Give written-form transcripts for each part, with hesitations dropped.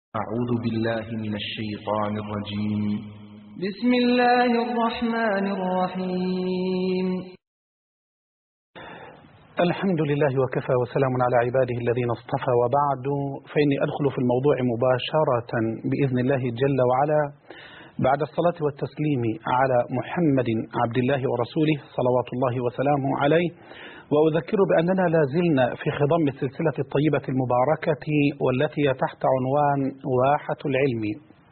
أعوذ بالله من الشيطان الرجيم. بسم الله الرحمن الرحيم. الحمد لله وكفى وسلام على عباده الذين اصطفى، وبعد فإني أدخل في الموضوع مباشرة بإذن الله جل وعلا بعد الصلاة والتسليم على محمد عبد الله ورسوله صلوات الله وسلامه عليه، وأذكر بأننا لازلنا في خضم السلسلة الطيبة المباركة والتي تحت عنوان واحة العلم،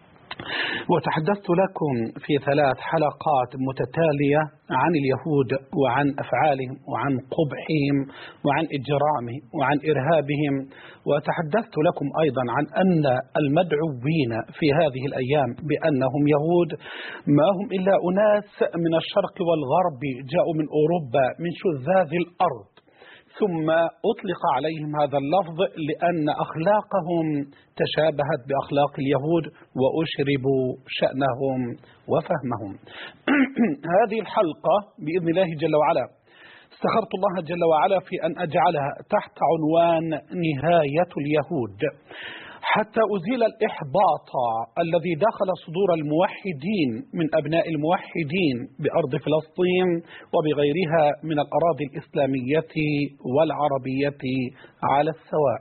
وتحدثت لكم في 3 حلقات متتالية عن اليهود وعن أفعالهم وعن قبحهم وعن إجرامهم وعن إرهابهم، وتحدثت لكم أيضا عن أن المدعوين في هذه الأيام بأنهم يهود ما هم إلا أناس من الشرق والغرب جاءوا من أوروبا من شذاذ الأرض، ثم أطلق عليهم هذا اللفظ لأن أخلاقهم تشابهت بأخلاق اليهود وأشربوا شأنهم وفهمهم. هذه الحلقة بإذن الله جل وعلا استخرت الله جل وعلا في أن أجعلها تحت عنوان نهاية اليهود، حتى أزيل الإحباط الذي دخل صدور الموحدين من أبناء الموحدين بأرض فلسطين وبغيرها من الأراضي الإسلامية والعربية على السواء.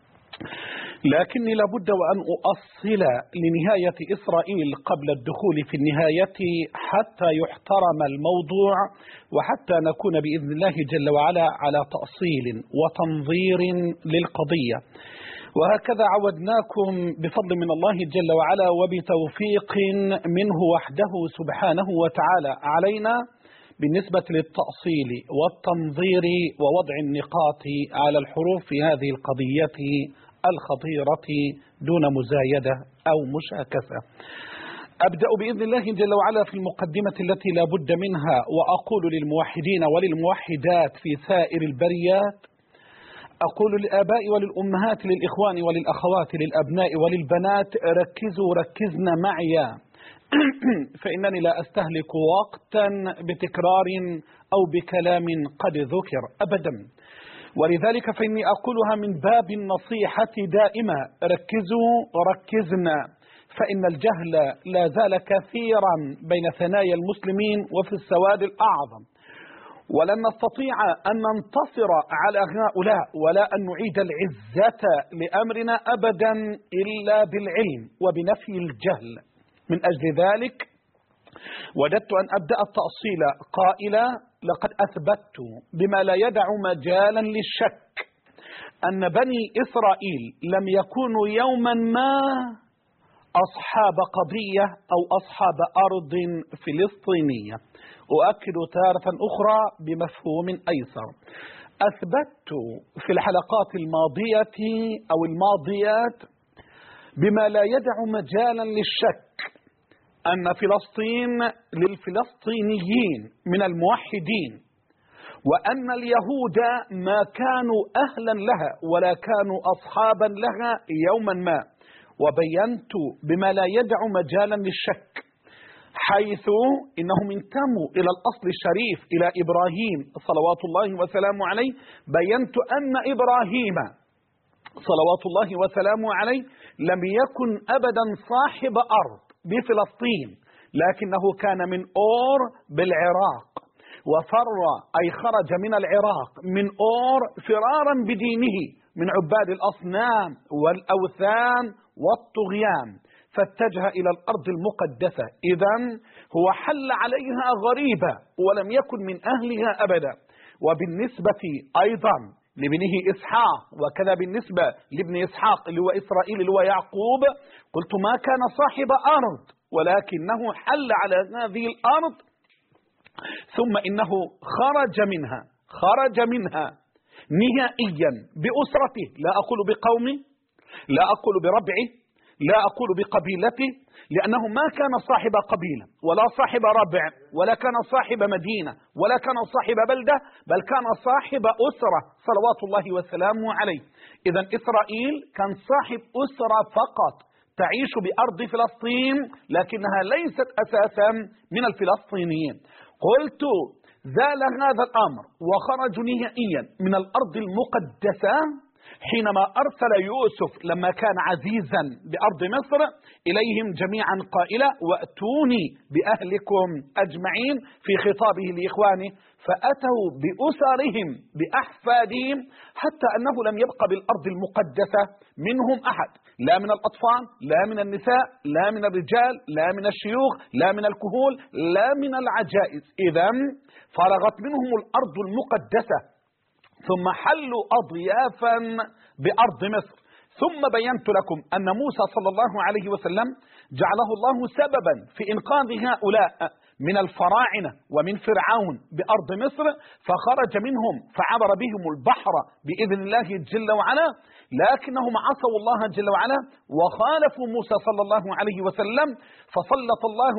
لكني لابد وأن أؤصل لنهاية إسرائيل قبل الدخول في النهاية حتى يحترم الموضوع، وحتى نكون بإذن الله جل وعلا على تأصيل وتنظير للقضية. وهكذا عودناكم بفضل من الله جل وعلا وبتوفيق منه وحده سبحانه وتعالى علينا بالنسبة للتأصيل والتنظير ووضع النقاط على الحروف في هذه القضية الخطيرة دون مزايدة أو مشاكسة. أبدأ بإذن الله جل وعلا في المقدمة التي لا بد منها، وأقول للموحدين وللموحدات في سائر البريات، أقول للآباء وللأمهات للإخوان وللأخوات للأبناء وللبنات: ركزنا معي فإنني لا أستهلك وقتا بتكرار أو بكلام قد ذكر أبدا، ولذلك فإني أقولها من باب النصيحة دائما: ركزنا، فإن الجهل لا زال كثيرا بين ثنايا المسلمين وفي السواد الأعظم، ولن نستطيع أن ننتصر على هؤلاء ولا أن نعيد العزة لأمرنا أبدا إلا بالعلم وبنفي الجهل. من أجل ذلك وددت أن أبدأ التأصيل قائلا: لقد أثبتت بما لا يدع مجالا للشك أن بني إسرائيل لم يكونوا يوما ما أصحاب قضية أو أصحاب أرض فلسطينية. أؤكد تارة أخرى بمفهوم أيسر: أثبتت في الحلقات الماضية أو الماضيات بما لا يدع مجالا للشك أن فلسطين للفلسطينيين من الموحدين، وأن اليهود ما كانوا أهلا لها ولا كانوا أصحابا لها يوما ما، وبينت بما لا يدع مجالا للشك حيث إنهم انتموا إلى الأصل الشريف إلى إبراهيم صلوات الله وسلامه عليه. بينت أن إبراهيم صلوات الله وسلامه عليه لم يكن أبدا صاحب أرض بفلسطين، لكنه كان من أور بالعراق، وفر أي خرج من العراق من أور فرارا بدينه من عباد الأصنام والأوثان والطغيان، فاتجه إلى الأرض المقدسة. إذن هو حل عليها غريبة ولم يكن من أهلها أبدا. وبالنسبة أيضا لابنه إسحاق، وكذا بالنسبة لابن إسحاق اللي هو إسرائيل اللي هو يعقوب، قلت ما كان صاحب أرض ولكنه حل على هذه الأرض، ثم إنه خرج منها نهائيا بأسرته، لا أقول بقومه، لا أقول بربعه، لا أقول بقبيلته، لأنه ما كان صاحب قبيلة ولا صاحب ربع ولا كان صاحب مدينة ولا كان صاحب بلدة، بل كان صاحب أسرة صلوات الله وسلامه عليه. إذن إسرائيل كان صاحب أسرة فقط تعيش بأرض فلسطين، لكنها ليست أساسا من الفلسطينيين. قلت زال هذا الأمر وخرجوا نهائيا من الأرض المقدسة حينما أرسل يوسف لما كان عزيزا بأرض مصر إليهم جميعا قائلا وأتوني بأهلكم أجمعين في خطابه لإخوانه، فأتوا بأسرهم بأحفادهم حتى أنه لم يبق بالأرض المقدسة منهم أحد، لا من الأطفال، لا من النساء، لا من الرجال، لا من الشيوخ، لا من الكهول، لا من العجائز. إذن فرغت منهم الأرض المقدسة، ثم حلوا أضيافا بأرض مصر. ثم بينت لكم أن موسى صلى الله عليه وسلم جعله الله سببا في إنقاذ هؤلاء من الفراعنة ومن فرعون بأرض مصر، فخرج منهم فعبر بهم البحر بإذن الله جل وعلا، لكنهم عصوا الله جل وعلا وخالفوا موسى صلى الله عليه وسلم، فسلط الله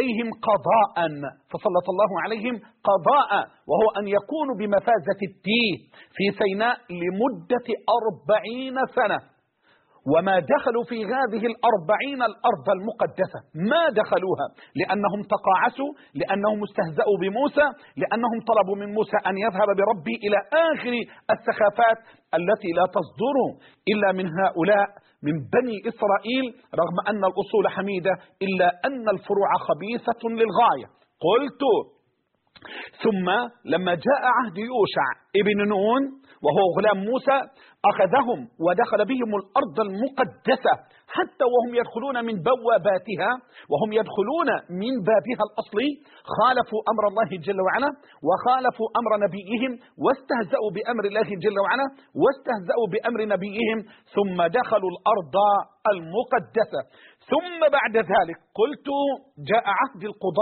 عليهم قضاء، وهو أن يكونوا بمفازة التيه في سيناء لمدة 40 سنة. وما دخلوا في هذه 40 الأرض المقدسة، ما دخلوها لأنهم تقاعسوا، لأنهم استهزأوا بموسى، لأنهم طلبوا من موسى أن يذهب بربي إلى آخر السخافات التي لا تصدر إلا من هؤلاء من بني إسرائيل، رغم أن الأصول حميدة إلا أن الفروع خبيثة للغاية. قلت ثم لما جاء عهد يوشع ابن نون وهو غلام موسى أخذهم ودخل بهم الأرض المقدسة، حتى وهم يدخلون من بواباتها وهم يدخلون من بابها الأصلي خالفوا أمر الله جل وعلا وخالفوا أمر نبيهم واستهزأوا بأمر الله جل وعلا واستهزأوا بأمر نبيهم، ثم دخلوا الأرض المقدسة. ثم بعد ذلك قلت جاء عهد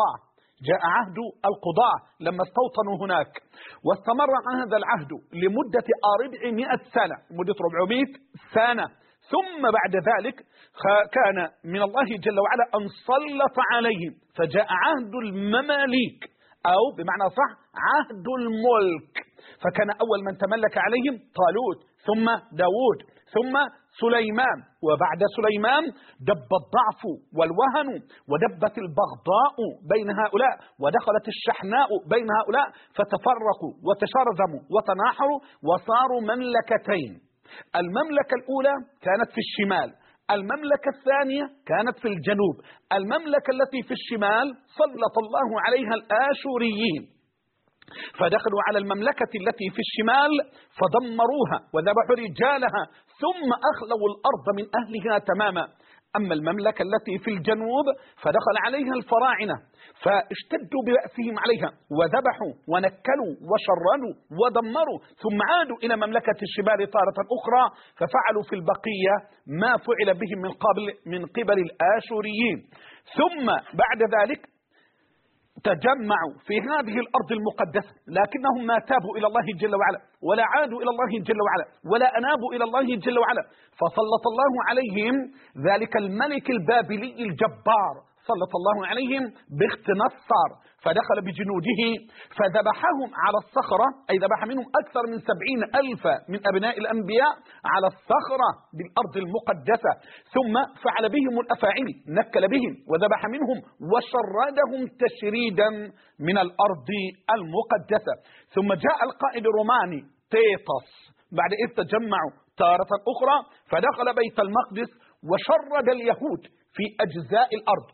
القضاء لما استوطنوا هناك، واستمر هذا العهد لمدة 400 سنة، مدة 400 سنة. ثم بعد ذلك كان من الله جل وعلا أن سلط عليهم، فجاء عهد المماليك أو بمعنى صح عهد الملك، فكان أول من تملك عليهم طالوت، ثم داود، ثم سليمان. وبعد سليمان دب الضعف والوهن ودبت البغضاء بين هؤلاء ودخلت الشحناء بين هؤلاء، فتفرقوا وتشرذموا وتناحروا وصاروا مملكتين. المملكة الأولى كانت في الشمال، المملكة الثانية كانت في الجنوب. المملكة التي في الشمال سلط الله عليها الآشوريين، فدخلوا على المملكة التي في الشمال فدمروها وذبحوا رجالها ثم أخلوا الأرض من أهلها تماما. أما المملكة التي في الجنوب فدخل عليها الفراعنة فاشتدوا بأسهم عليها وذبحوا ونكلوا وشردوا ودمروا، ثم عادوا إلى مملكة الشمال تارة أخرى ففعلوا في البقية ما فعل بهم من قبل الآشوريين. ثم بعد ذلك تجمعوا في هذه الأرض المقدسة، لكنهم ما تابوا إلى الله جل وعلا ولا عادوا إلى الله جل وعلا ولا أنابوا إلى الله جل وعلا، فسلط الله عليهم ذلك الملك البابلي الجبار، سلط الله عليهم بخت نصر، فدخل بجنوده فذبحهم على الصخرة، أي ذبح منهم أكثر من 70,000 من أبناء الأنبياء على الصخرة بالأرض المقدسة. ثم فعل بهم الأفاعيل، نكل بهم وذبح منهم وشردهم تشريدا من الأرض المقدسة. ثم جاء القائد الروماني تيتس بعد إذ تجمعوا تارة أخرى فدخل بيت المقدس وشرد اليهود في أجزاء الأرض.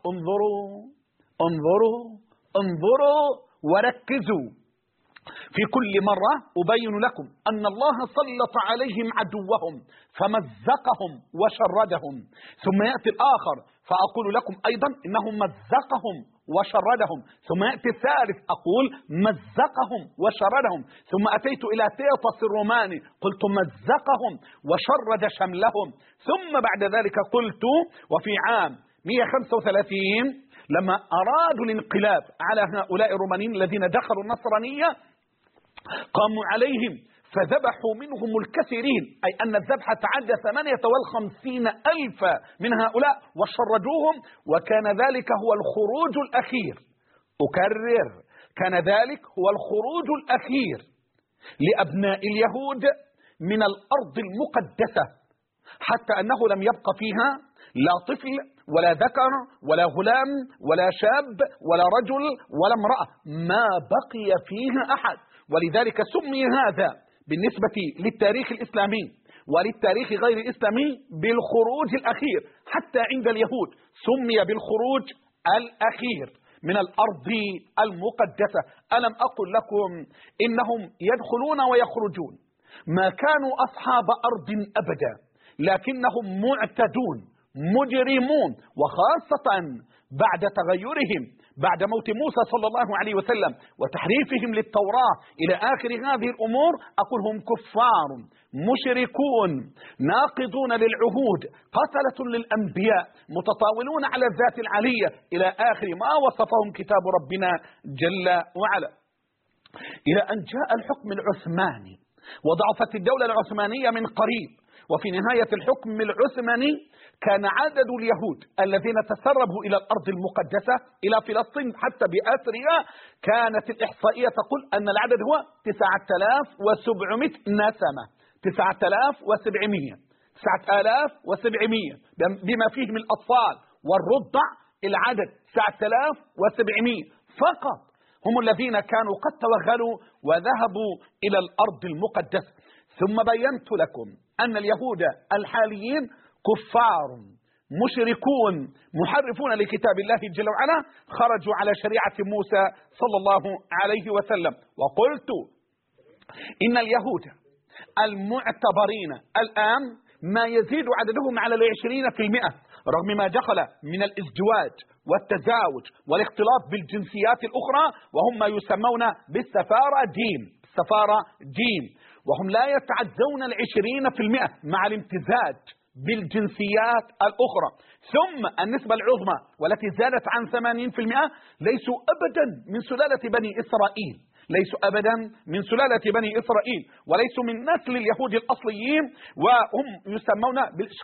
انظروا وركزوا، في كل مرة أبين لكم أن الله سلط عليهم عدوهم فمزقهم وشردهم، ثم يأتي الآخر فأقول لكم أيضا إنه مزقهم وشردهم، ثم يأتي الثالث أقول مزقهم وشردهم، ثم أتيت إلى تيتس الروماني قلت مزقهم وشرد شملهم. ثم بعد ذلك قلت وفي عام 135 لما أرادوا الانقلاب على هؤلاء الرومانيين الذين دخلوا النصرانية قاموا عليهم فذبحوا منهم الكثيرين، أي أن الذبح تعدى 58,000 من هؤلاء وشردوهم، وكان ذلك هو الخروج الأخير. أكرر، كان ذلك هو الخروج الأخير لأبناء اليهود من الأرض المقدسة، حتى أنه لم يبق فيها لا طفل ولا ذكر ولا غلام ولا شاب ولا رجل ولا امرأة، ما بقي فيها أحد. ولذلك سمي هذا بالنسبة للتاريخ الإسلامي وللتاريخ غير الإسلامي بالخروج الأخير، حتى عند اليهود سمي بالخروج الأخير من الأرض المقدسة. ألم أقل لكم إنهم يدخلون ويخرجون، ما كانوا أصحاب أرض أبدا، لكنهم معتدون مجرمون، وخاصة بعد تغيرهم بعد موت موسى صلى الله عليه وسلم وتحريفهم للتوراة إلى آخر هذه الأمور. أقول هم كفار مشركون ناقضون للعهود، قتلة للأنبياء، متطاولون على الذات العلية، إلى آخر ما وصفهم كتاب ربنا جل وعلا. إلى أن جاء الحكم العثماني وضعفت الدولة العثمانية من قريب، وفي نهاية الحكم العثماني كان عدد اليهود الذين تسربوا إلى الأرض المقدسة إلى فلسطين حتى بأسرها، كانت الإحصائية تقول أن العدد هو 9700 نسمة، 9700 بما فيهم الأطفال والرضع. العدد 9700 فقط هم الذين كانوا قد توغلوا وذهبوا إلى الأرض المقدسة. ثم بينت لكم أن اليهود الحاليين كفار مشركون محرفون لكتاب الله جل وعلا، خرجوا على شريعة موسى صلى الله عليه وسلم. وقلت إن اليهود المعتبرين الآن ما يزيد عددهم على 20%، رغم ما دخل من الازدواج والتزاوج والاختلاط بالجنسيات الأخرى، وهم ما يسمون بالسفارة دين، وهم لا يتعدون 20% مع الامتزاج بالجنسيات الأخرى. ثم النسبة العظمى والتي زادت عن 80% ليسوا أبدا من سلالة بني إسرائيل، وليسوا من نسل اليهود الأصليين، وهم يسمون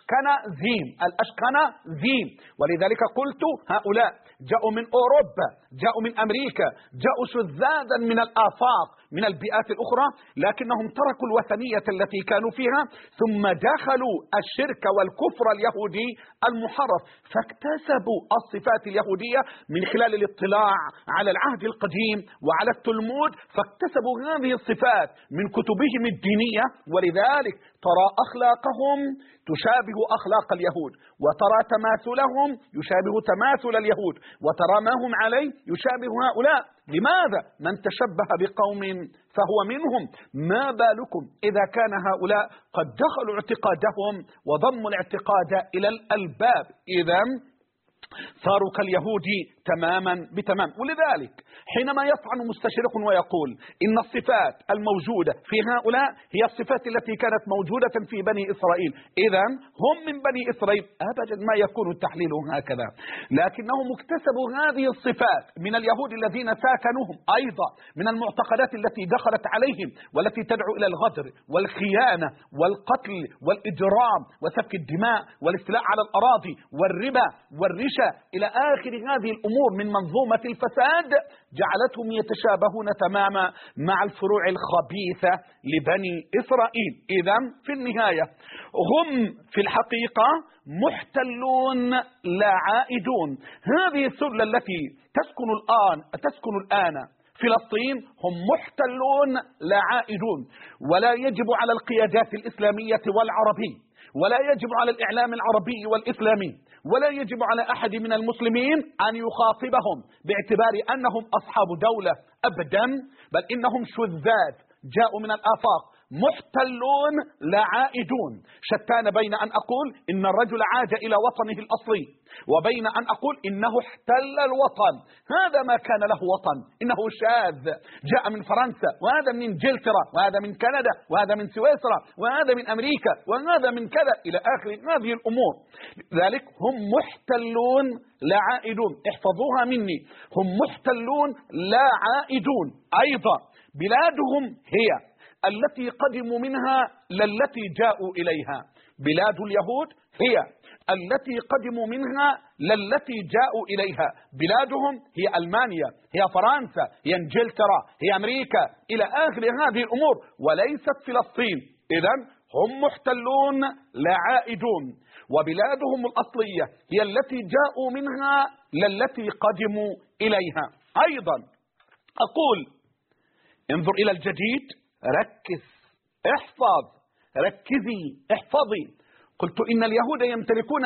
الأشكنازيم. ولذلك قلت هؤلاء جاءوا من أوروبا، جاءوا من أمريكا، جاءوا شذاذا من الآفاق من البيئات الأخرى، لكنهم تركوا الوثنية التي كانوا فيها، ثم دخلوا الشرك والكفر اليهودي المحرف، فاكتسبوا الصفات اليهودية من خلال الاطلاع على العهد القديم وعلى التلمود، فاكتسبوا هذه الصفات من كتبهم الدينية. ولذلك ترى أخلاقهم تشابه أخلاق اليهود، وترى تماثلهم يشابه تماثل اليهود، وترى ما هم عليه يشابه هؤلاء. لماذا؟ من تشبه بقوم فهو منهم. ما بالكم إذا كان هؤلاء قد دخلوا اعتقادهم وضموا الاعتقاد إلى الألباب، إذن صاروا كاليهود تماما بتمام. ولذلك حينما يطعن مستشرق ويقول إن الصفات الموجودة في هؤلاء هي الصفات التي كانت موجودة في بني إسرائيل، إذن هم من بني إسرائيل، أبدا ما يكون التحليل هكذا، لكنهم اكتسبوا هذه الصفات من اليهود الذين ساكنوهم، أيضا من المعتقدات التي دخلت عليهم والتي تدعو إلى الغدر والخيانة والقتل والإجرام وسفك الدماء والاستيلاء على الأراضي والربا والرشا إلى آخر هذه الأمور من منظومة الفساد، جعلتهم يتشابهون تماما مع الفروع الخبيثة لبني إسرائيل. إذن في النهاية هم في الحقيقة محتلون لا عائدون. هذه السلة التي تسكن الآن فلسطين هم محتلون لا عائدون، ولا يجب على القيادات الإسلامية والعربية، ولا يجب على الإعلام العربي والإسلامي، ولا يجب على أحد من المسلمين أن يخاطبهم باعتبار أنهم أصحاب دولة أبدا، بل إنهم شذاذ جاءوا من الآفاق، محتلون لا عائدون. شتان بين أن أقول إن الرجل عاد إلى وطنه الأصلي، وبين أن أقول إنه احتل الوطن. هذا ما كان له وطن، إنه شاذ جاء من فرنسا، وهذا من إنجلترا، وهذا من كندا، وهذا من سويسرا، وهذا من أمريكا، وهذا من كذا إلى آخر هذه الأمور. لذلك هم محتلون لا عائدون، احفظوها مني، هم محتلون لا عائدون. أيضا بلادهم هي التي قدموا منها للتي جاءوا إليها، بلاد اليهود هي التي قدموا منها للتي جاءوا إليها، بلادهم هي ألمانيا، هي فرنسا، هي إنجلترا، هي أمريكا، إلى آخر هذه الأمور، وليست فلسطين. إذن هم محتلون لا عائدون، وبلادهم الأصلية هي التي جاءوا منها للتي قدموا إليها. أيضا أقول انظر إلى الجديد، ركز، احفظ ركزي احفظي، قلت إن اليهود يمتلكون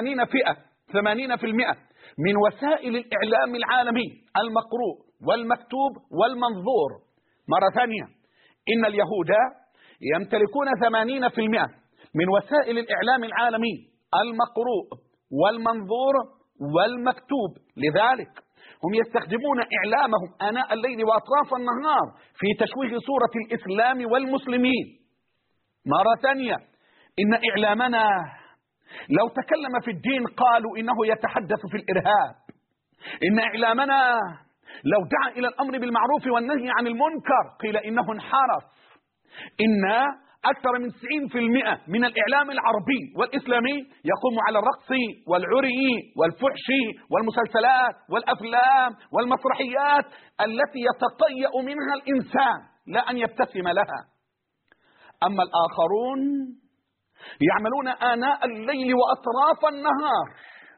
80% من وسائل الإعلام العالمي المقروء والمكتوب والمنظور. مرة ثانية، إن اليهود يمتلكون 80% من وسائل الإعلام العالمي المقروء والمنظور والمكتوب، لذلك هم يستخدمون إعلامهم آناء الليل وأطراف النهار في تشويه صورة الإسلام والمسلمين. مرة ثانية، إن إعلامنا لو تكلم في الدين قالوا إنه يتحدث في الإرهاب. إن إعلامنا لو دعا إلى الأمر بالمعروف والنهي عن المنكر قيل إنه انحرف. إن أكثر من 90% من الإعلام العربي والإسلامي يقوم على الرقص والعري والفحش والمسلسلات والأفلام والمسرحيات التي يتطيأ منها الإنسان لا أن يبتسم لها. أما الآخرون يعملون آناء الليل وأطراف النهار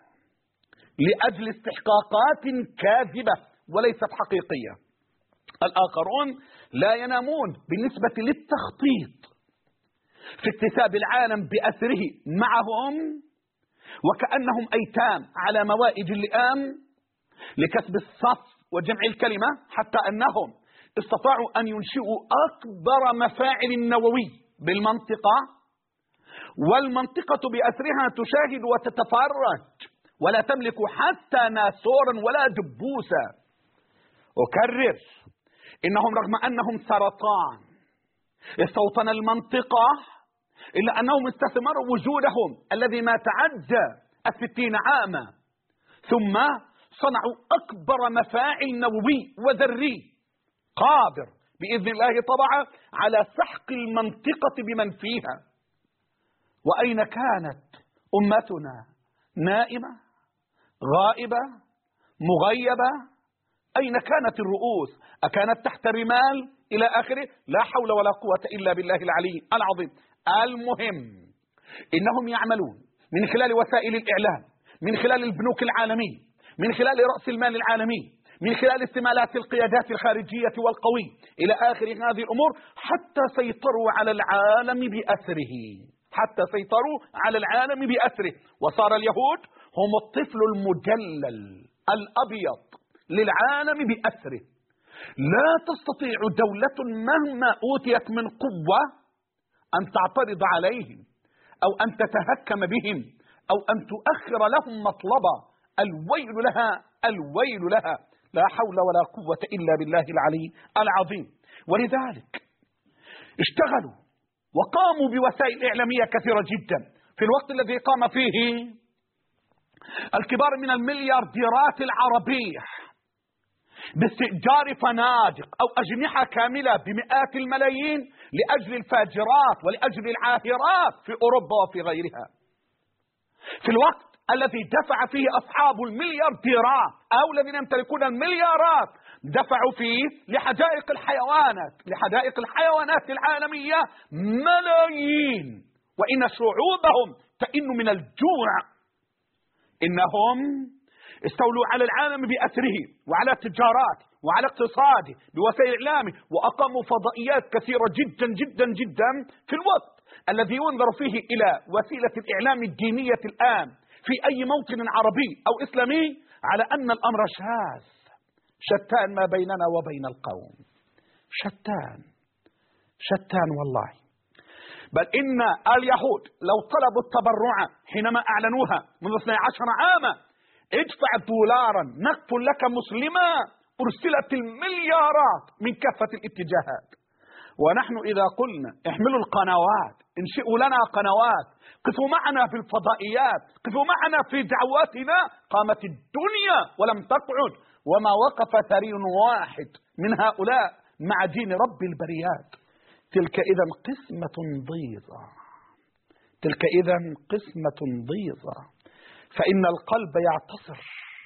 لأجل استحقاقات كاذبة وليست حقيقية. الآخرون لا ينامون بالنسبة للتخطيط في اكتساب العالم بأسره معهم، وكأنهم أيتام على موائد اللئام لكسب الصف وجمع الكلمة، حتى أنهم استطاعوا أن ينشئوا أكبر مفاعل النووي بالمنطقة، والمنطقة بأسرها تشاهد وتتفرج ولا تملك حتى ناسورا ولا دبوسا. أكرر، إنهم رغم أنهم سرطان استوطن المنطقة إلا أنهم استثمروا وجودهم الذي ما تعدى 60 عاما، ثم صنعوا أكبر مفاعل نووي وذري قادر بإذن الله طبعا على سحق المنطقة بمن فيها. وأين كانت أمتنا؟ نائمة، غائبة، مغيبة. أين كانت الرؤوس؟ أكانت تحت رمال إلى آخره؟ لا حول ولا قوة إلا بالله العلي العظيم. المهم، إنهم يعملون من خلال وسائل الإعلام، من خلال البنوك العالمية، من خلال رأس المال العالمي، من خلال استمالات القيادات الخارجية والقوي إلى آخر هذه الأمور، حتى سيطروا على العالم بأسره، حتى سيطروا على العالم بأسره. وصار اليهود هم الطفل المجلل الأبيض للعالم بأسره. لا تستطيع دولة مهما أوتيت من قوة أن تعترض عليهم أو أن تتهكم بهم أو أن تؤخر لهم مطلبا. الويل لها، الويل لها، لا حول ولا قوة إلا بالله العلي العظيم. ولذلك اشتغلوا وقاموا بوسائل إعلامية كثيرة جدا في الوقت الذي قام فيه الكبار من المليارديرات العربية باستئجار فنادق أو أجنحة كاملة بمئات الملايين لأجل الفاجرات ولأجل العاهرات في أوروبا وفي غيرها، في الوقت الذي دفع فيه أصحاب المليارديرات أو الذين يمتلكون المليارات دفعوا فيه لحدائق الحيوانات العالمية ملايين، وإن شعوبهم تئن من الجوع. إنهم استولوا على العالم بأسره وعلى تجارات وعلى اقتصاده بوسائل إعلامه، وأقاموا فضائيات كثيرة جدا جدا جدا في الوقت الذي ينظر فيه إلى وسيلة الإعلام الدينية الآن في أي موطن عربي أو إسلامي على أن الأمر شاذ، شتان ما بيننا وبين القوم، شتان والله. بل إن اليهود لو طلبوا التبرع حينما أعلنوها منذ 12 عاما، ادفع $، نقتل لك مسلما، أرسلت المليارات من كافة الاتجاهات. ونحن إذا قلنا احملوا القنوات، انشئوا لنا قنوات، قفوا معنا في الفضائيات، قفوا معنا في دعواتنا، قامت الدنيا ولم تقعد، وما وقف ثري واحد من هؤلاء مع دين رب البريات. تلك إذا قسمة ضيزى، تلك إذا قسمة ضيزى. فإن القلب يعتصر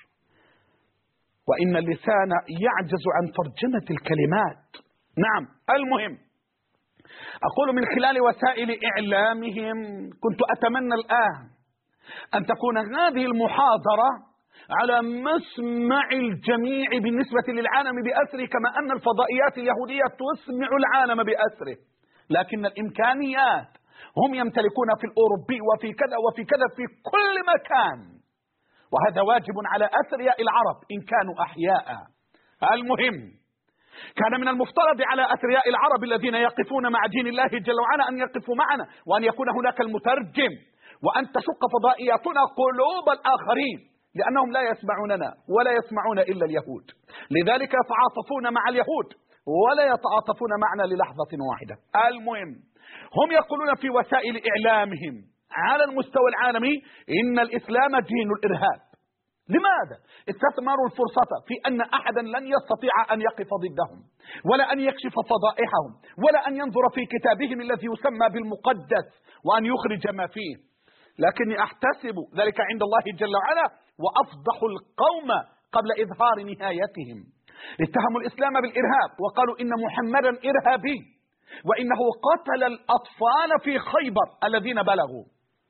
وإن اللسان يعجز عن ترجمة الكلمات. نعم، المهم أقول من خلال وسائل إعلامهم كنت أتمنى الآن أن تكون هذه المحاضرة على مسمع الجميع بالنسبة للعالم بأسره، كما أن الفضائيات اليهودية تسمع العالم بأسره، لكن الإمكانيات هم يمتلكون في الأوروبي وفي كذا وفي كذا في كل مكان، وهذا واجب على أثرياء العرب إن كانوا أحياء. المهم كان من المفترض على أثرياء العرب الذين يقفون مع دين الله جل وعلا أن يقفوا معنا، وأن يكون هناك المترجم، وأن تشق فضائياتنا قلوب الآخرين، لأنهم لا يسمعوننا ولا يسمعون إلا اليهود، لذلك يتعاطفون مع اليهود ولا يتعاطفون معنا للحظة واحدة. المهم هم يقولون في وسائل إعلامهم على المستوى العالمي إن الإسلام دين الإرهاب. لماذا؟ استثمروا الفرصة في أن أحدا لن يستطيع أن يقف ضدهم ولا أن يكشف فضائحهم ولا أن ينظر في كتابهم الذي يسمى بالمقدس وأن يخرج ما فيه، لكني أحتسب ذلك عند الله جل وعلا وأفضح القوم قبل إظهار نهايتهم. اتهموا الإسلام بالإرهاب وقالوا إن محمدا إرهابي وإنه قتل الأطفال في خيبر الذين بلغوا.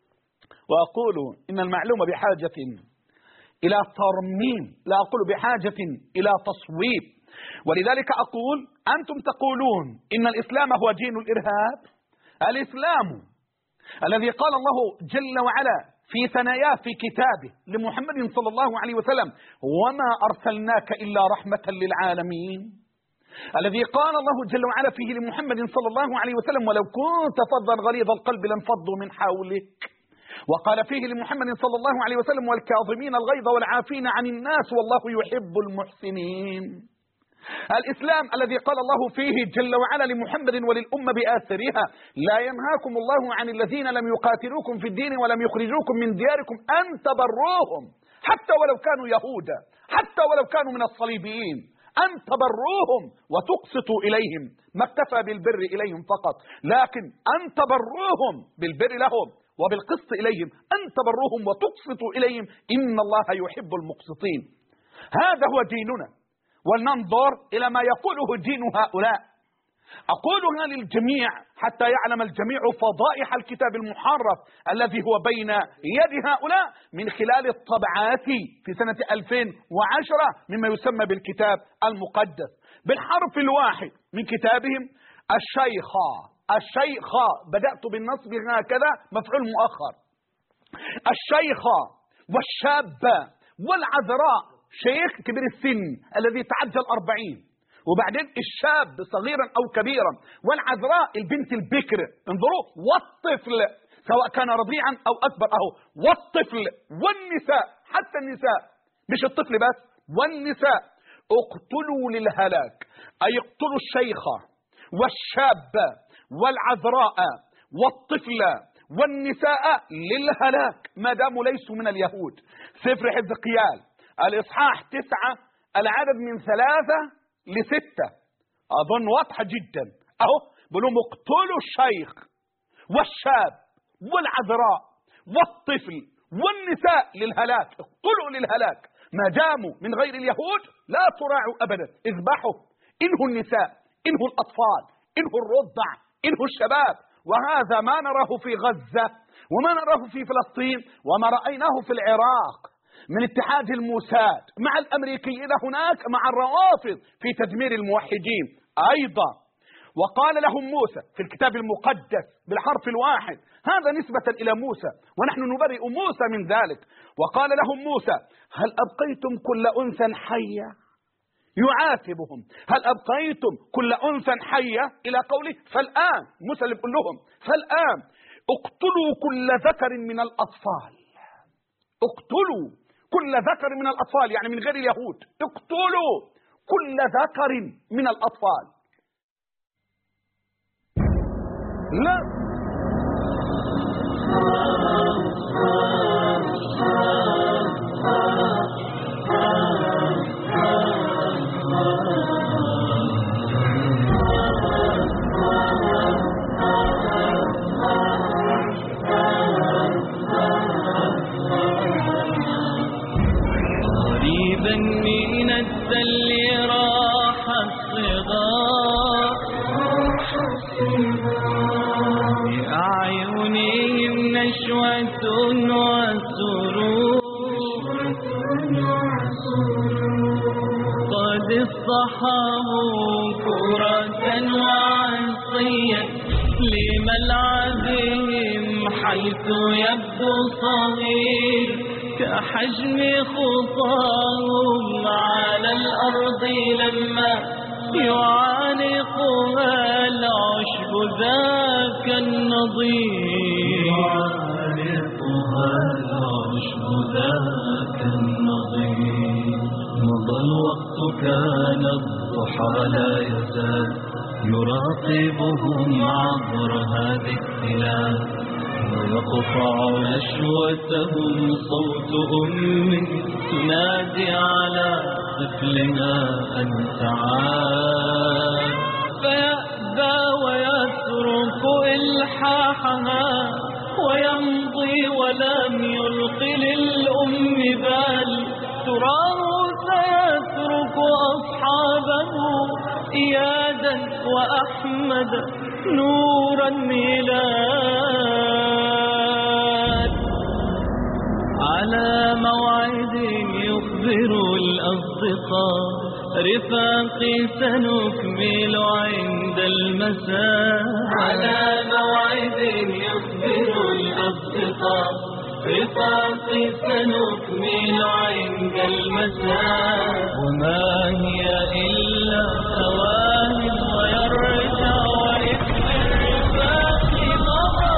وأقول إن المعلومة بحاجة إلى ترميم، لا أقول بحاجة إلى تصويب. ولذلك أقول أنتم تقولون إن الإسلام هو دين الإرهاب. الإسلام الذي قال الله جل وعلا في ثناياه في كتابه لمحمد صلى الله عليه وسلم وما أرسلناك إلا رحمة للعالمين، الذي قال الله جل وعلا فيه لمحمد صلى الله عليه وسلم ولو كنت فظا غليظ القلب لانفضوا من حولك، وقال فيه لمحمد صلى الله عليه وسلم والكاظمين الغيظ والعافين عن الناس والله يحب المحسنين. الإسلام الذي قال الله فيه جل وعلا لمحمد وللأمة بآثرها لا ينهاكم الله عن الذين لم يقاتلوكم في الدين ولم يخرجوكم من دياركم أن تبروهم حتى ولو كانوا يهودا، حتى ولو كانوا من الصليبيين، أن تبروهم وتقسطوا إليهم. ما اكتفى بالبر إليهم فقط، لكن أن تبروهم بالبر لهم وبالقسط إليهم، أن تبروهم وتقسطوا إليهم إن الله يحب المقسطين. هذا هو ديننا، ولننظر إلى ما يقوله دين هؤلاء. أقولها للجميع حتى يعلم الجميع فضائح الكتاب المحرف الذي هو بين يد هؤلاء من خلال الطبعات في سنة 2010 مما يسمى بالكتاب المقدس. بالحرف الواحد من كتابهم الشيخة بدأت بالنصب هكذا مفعول مؤخر، الشيخة والشابة والعذراء، شيخ كبير السن الذي تعدى 40، وبعدين الشاب صغيرا أو كبيرا، والعذراء البنت البكر. انظروا، والطفل سواء كان رضيعا أو أكبر أهو، والطفل والنساء، حتى النساء مش الطفل بس، والنساء اقتلوا للهلاك، أي اقتلوا الشيخة والشابة والعذراء والطفل والنساء للهلاك ما داموا ليسوا من اليهود. سفر حزقيال الإصحاح 9 العدد من 3 ل6 أظن واضحة جدا أهو، بلوم اقتلوا الشيخ والشاب والعذراء والطفل والنساء للهلاك، اقتلوا للهلاك ما داموا من غير اليهود، لا تراعوا أبدا، اذبحوا، انهوا النساء، انهوا الأطفال، انهوا الرضع، انهوا الشباب. وهذا ما نراه في غزة وما نراه في فلسطين وما رأيناه في العراق من اتحاد الموساد مع الأمريكيين هناك مع الروافض في تدمير الموحدين أيضا. وقال لهم موسى في الكتاب المقدس بالحرف الواحد، هذا نسبة إلى موسى ونحن نبرئ موسى من ذلك. وقال لهم موسى هل أبقيتم كل أنثى حية، يعاتبهم هل أبقيتم كل أنثى حية، إلى قوله فالآن، موسى اللي بيقول لهم فالآن اقتلوا كل ذكر من الأطفال، اقتلوا كل ذكر من الأطفال يعني من غير اليهود، اقتلوا كل ذكر من الأطفال. لا قريبا من الذل راح الصغار بأعينهم نشوة وسرور، قد اصطحبوا كرة وعصيا لملعبهم حيث يبدو صغير كحجم خطاهم على الأرض لما يعانقها العشب ذاك النظير. يعانقها العشب ذاك النظير. مضى الوقت كان الضحى لا يزال يراقبهم عبر هذه التلال ويقطع نشوتهم صوت تنادي على طفلها أن تعال فيأبى ويترك إلحاحها ويمضي ولم يلق للأم بال تراه سيترك أصحابه إيادا وأحمد نور الميلاد. على موعد يخبر الأصدقاء رفاقي سنكمل عند المساء. على موعد يخبر الأصدقاء رفاقي سنكمل عند المساء. وما هي إلا ثواني ويرجع وإثم الرفاق مضى.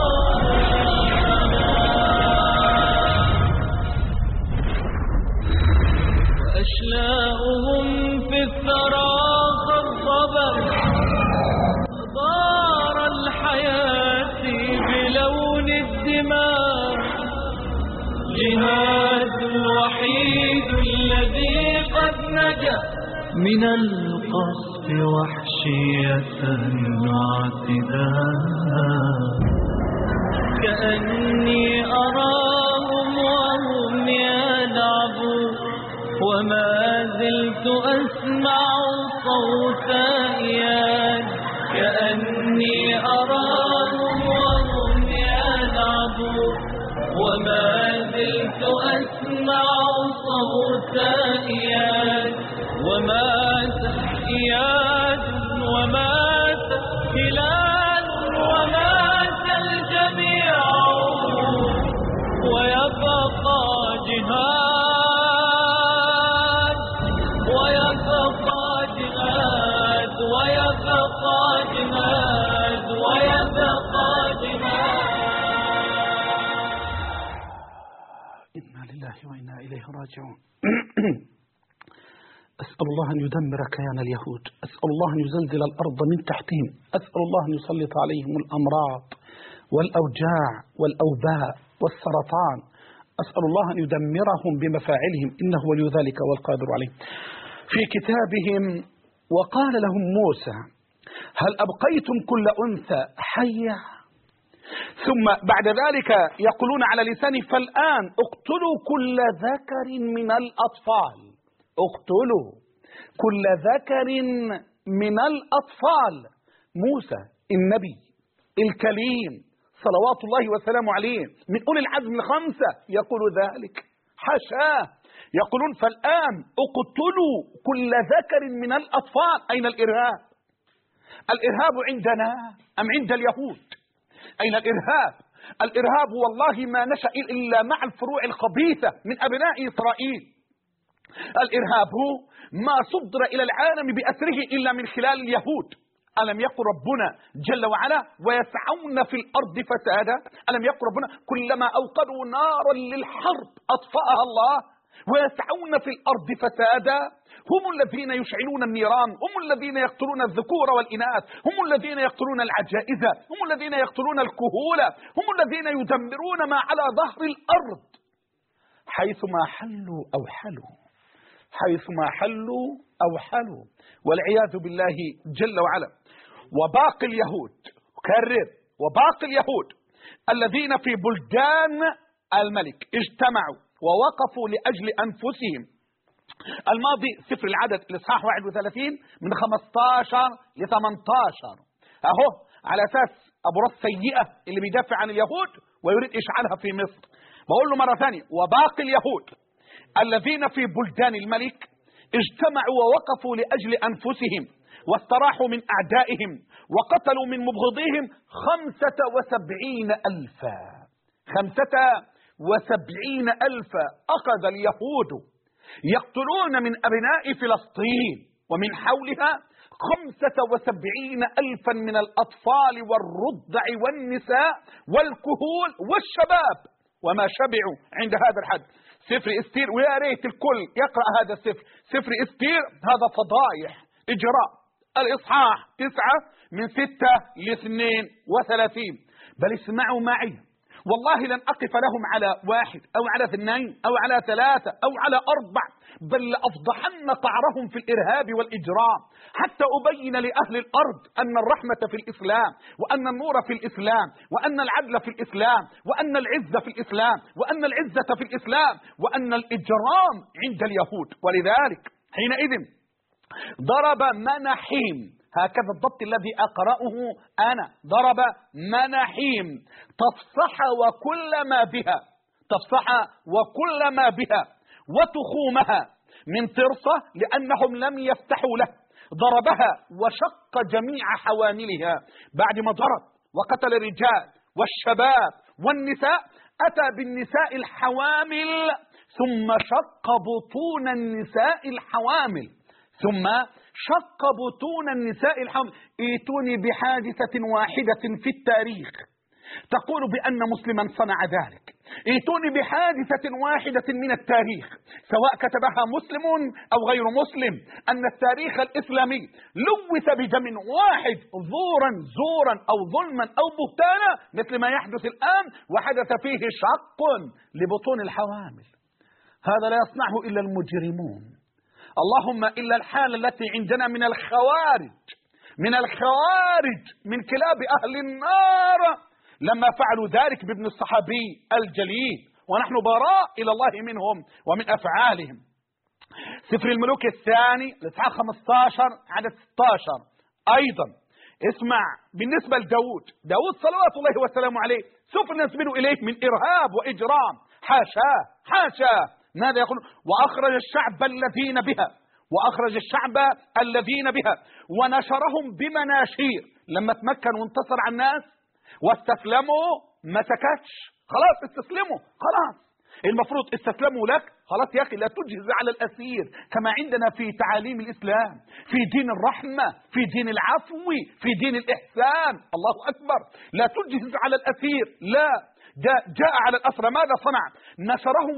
وأشلاؤهم في الثرى خضبت دار الحياة بلون الدماء. جهاد الوحيد الذي قد نجا من القصف وحشية واعتداء. كأني أراهم وهم يلعبون وما زلت أسمع صوت إياد. كأني أراهم وهم يلعبون وما زلت أسمع صوت إياد. ومات إياد ومات هلال ومات الجميع ويبقى جهاد ويبقى جهاد ويبقى جهاد ويبقى جهاد. إنا لله وإنا إليه راجعون. أسأل الله أن يدمر كيان اليهود. أسأل الله أن يزلزل الأرض من تحتهم. أسأل الله أن يسلط عليهم الأمراض والأوجاع والأوباء والسرطان. أسأل الله أن يدمرهم بمفاعلهم إنه ولي ذلك والقادر عليه. في كتابهم وقال لهم موسى هل أبقيتم كل أنثى حية؟ ثم بعد ذلك يقولون على لسانه فالآن اقتلوا كل ذكر من الأطفال. اقتلوا كل ذكر من الأطفال. موسى النبي الكليم صلوات الله وسلامه عليه من أولي العزم الخمسة يقول ذلك حاشاه. يقولون فالآن اقتلوا كل ذكر من الأطفال. أين الإرهاب؟ الإرهاب عندنا أم عند اليهود؟ أين الإرهاب؟ الإرهاب والله ما نشأ إلا مع الفروع الخبيثة من أبناء إسرائيل. الإرهاب ما صدر إلى العالم بأسره إلا من خلال اليهود. ألم يقل ربنا جل وعلا ويسعون في الأرض فسادا؟ ألم يقل ربنا كلما أوقدوا نارا للحرب أطفأها الله ويسعون في الأرض فسادا؟ هم الذين يشعلون النيران، هم الذين يقتلون الذكور والإناث، هم الذين يقتلون العجائز، هم الذين يقتلون الكهولة، هم الذين يدمرون ما على ظهر الأرض حيثما حلوا أو حلوا. حيثما حلوا أو حلوا والعياذ بالله جل وعلا. وباقي اليهود كرر وباقي اليهود الذين في بلدان الملك اجتمعوا ووقفوا لأجل أنفسهم. الماضي سفر العدد الإصحاح 31 من 15 ل 18 أهو على أساس أبو راس سيئة اللي بيدافع عن اليهود ويريد إشعالها في مصر. بقول له مرة ثانية وباقي اليهود الذين في بلدان الملك اجتمعوا ووقفوا لأجل أنفسهم واستراحوا من أعدائهم وقتلوا من مبغضيهم 75,000. 75,000 أخذ اليهود يقتلون من أبناء فلسطين ومن حولها 75,000 من الأطفال والرضع والنساء والكهول والشباب، وما شبعوا عند هذا الحد. سفر استير، ويا ريت الكل يقرأ هذا السفر، سفر استير، هذا فضايح إجراء. الإصحاح 9 من 6 ل32. بل اسمعوا معي، والله لن أقف لهم على 1 أو على 2 أو على 3 أو على 4، بل لأفضحن قعرهم في الإرهاب والإجرام، حتى أبين لأهل الأرض أن الرحمة في الإسلام، وأن النور في الإسلام، وأن العدل في الإسلام، وأن العزة في الإسلام، وأن العزة في الإسلام، وأن الإجرام عند اليهود. ولذلك حينئذ ضرب مناحيم، هكذا الضبط الذي أقرأه أنا، ضرب مناحيم تفصح وكل ما بها، تفصح وكل ما بها، وتخومها من طرصة لأنهم لم يفتحوا له، ضربها وشق جميع حواملها. بعد ما ضرب وقتل الرجال والشباب والنساء، أتى بالنساء الحوامل، ثم شق بطون النساء الحوامل، ثم شق بطون النساء الحوامل. ائتوني بحادثة واحدة في التاريخ تقول بأن مسلما صنع ذلك، ائتوني بحادثة واحدة من التاريخ سواء كتبها مسلم أو غير مسلم أن التاريخ الإسلامي لوث بدم واحد زورا أو ظلما أو بهتانا مثل ما يحدث الآن، وحدث فيه شق لبطون الحوامل. هذا لا يصنعه إلا المجرمون، اللهم إلا الحالة التي عندنا من الخوارج، من كلاب أهل النار لما فعلوا ذلك بابن الصحابي الجليل، ونحن براء إلى الله منهم ومن أفعالهم. سفر الملوك الثاني الإصحاح 15 عدد 16 أيضا. اسمع بالنسبة لداود، داود صلوات الله وسلامه عليه سوف نسبل إليه من إرهاب وإجرام، حاشا. ماذا يقول؟ وأخرج الشعب الذين بها ونشرهم بمناشير. لما تمكن وانتصر على الناس واستسلموا ما سكتش، خلاص استسلموا، خلاص المفروض استسلموا لك، خلاص يا أخي لا تجهز على الأسير كما عندنا في تعاليم الإسلام، في دين الرحمة، في دين العفو، في دين الإحسان. الله أكبر، لا تجهز على الأسير، لا، جاء على الأسرى ماذا صنع؟ نشرهم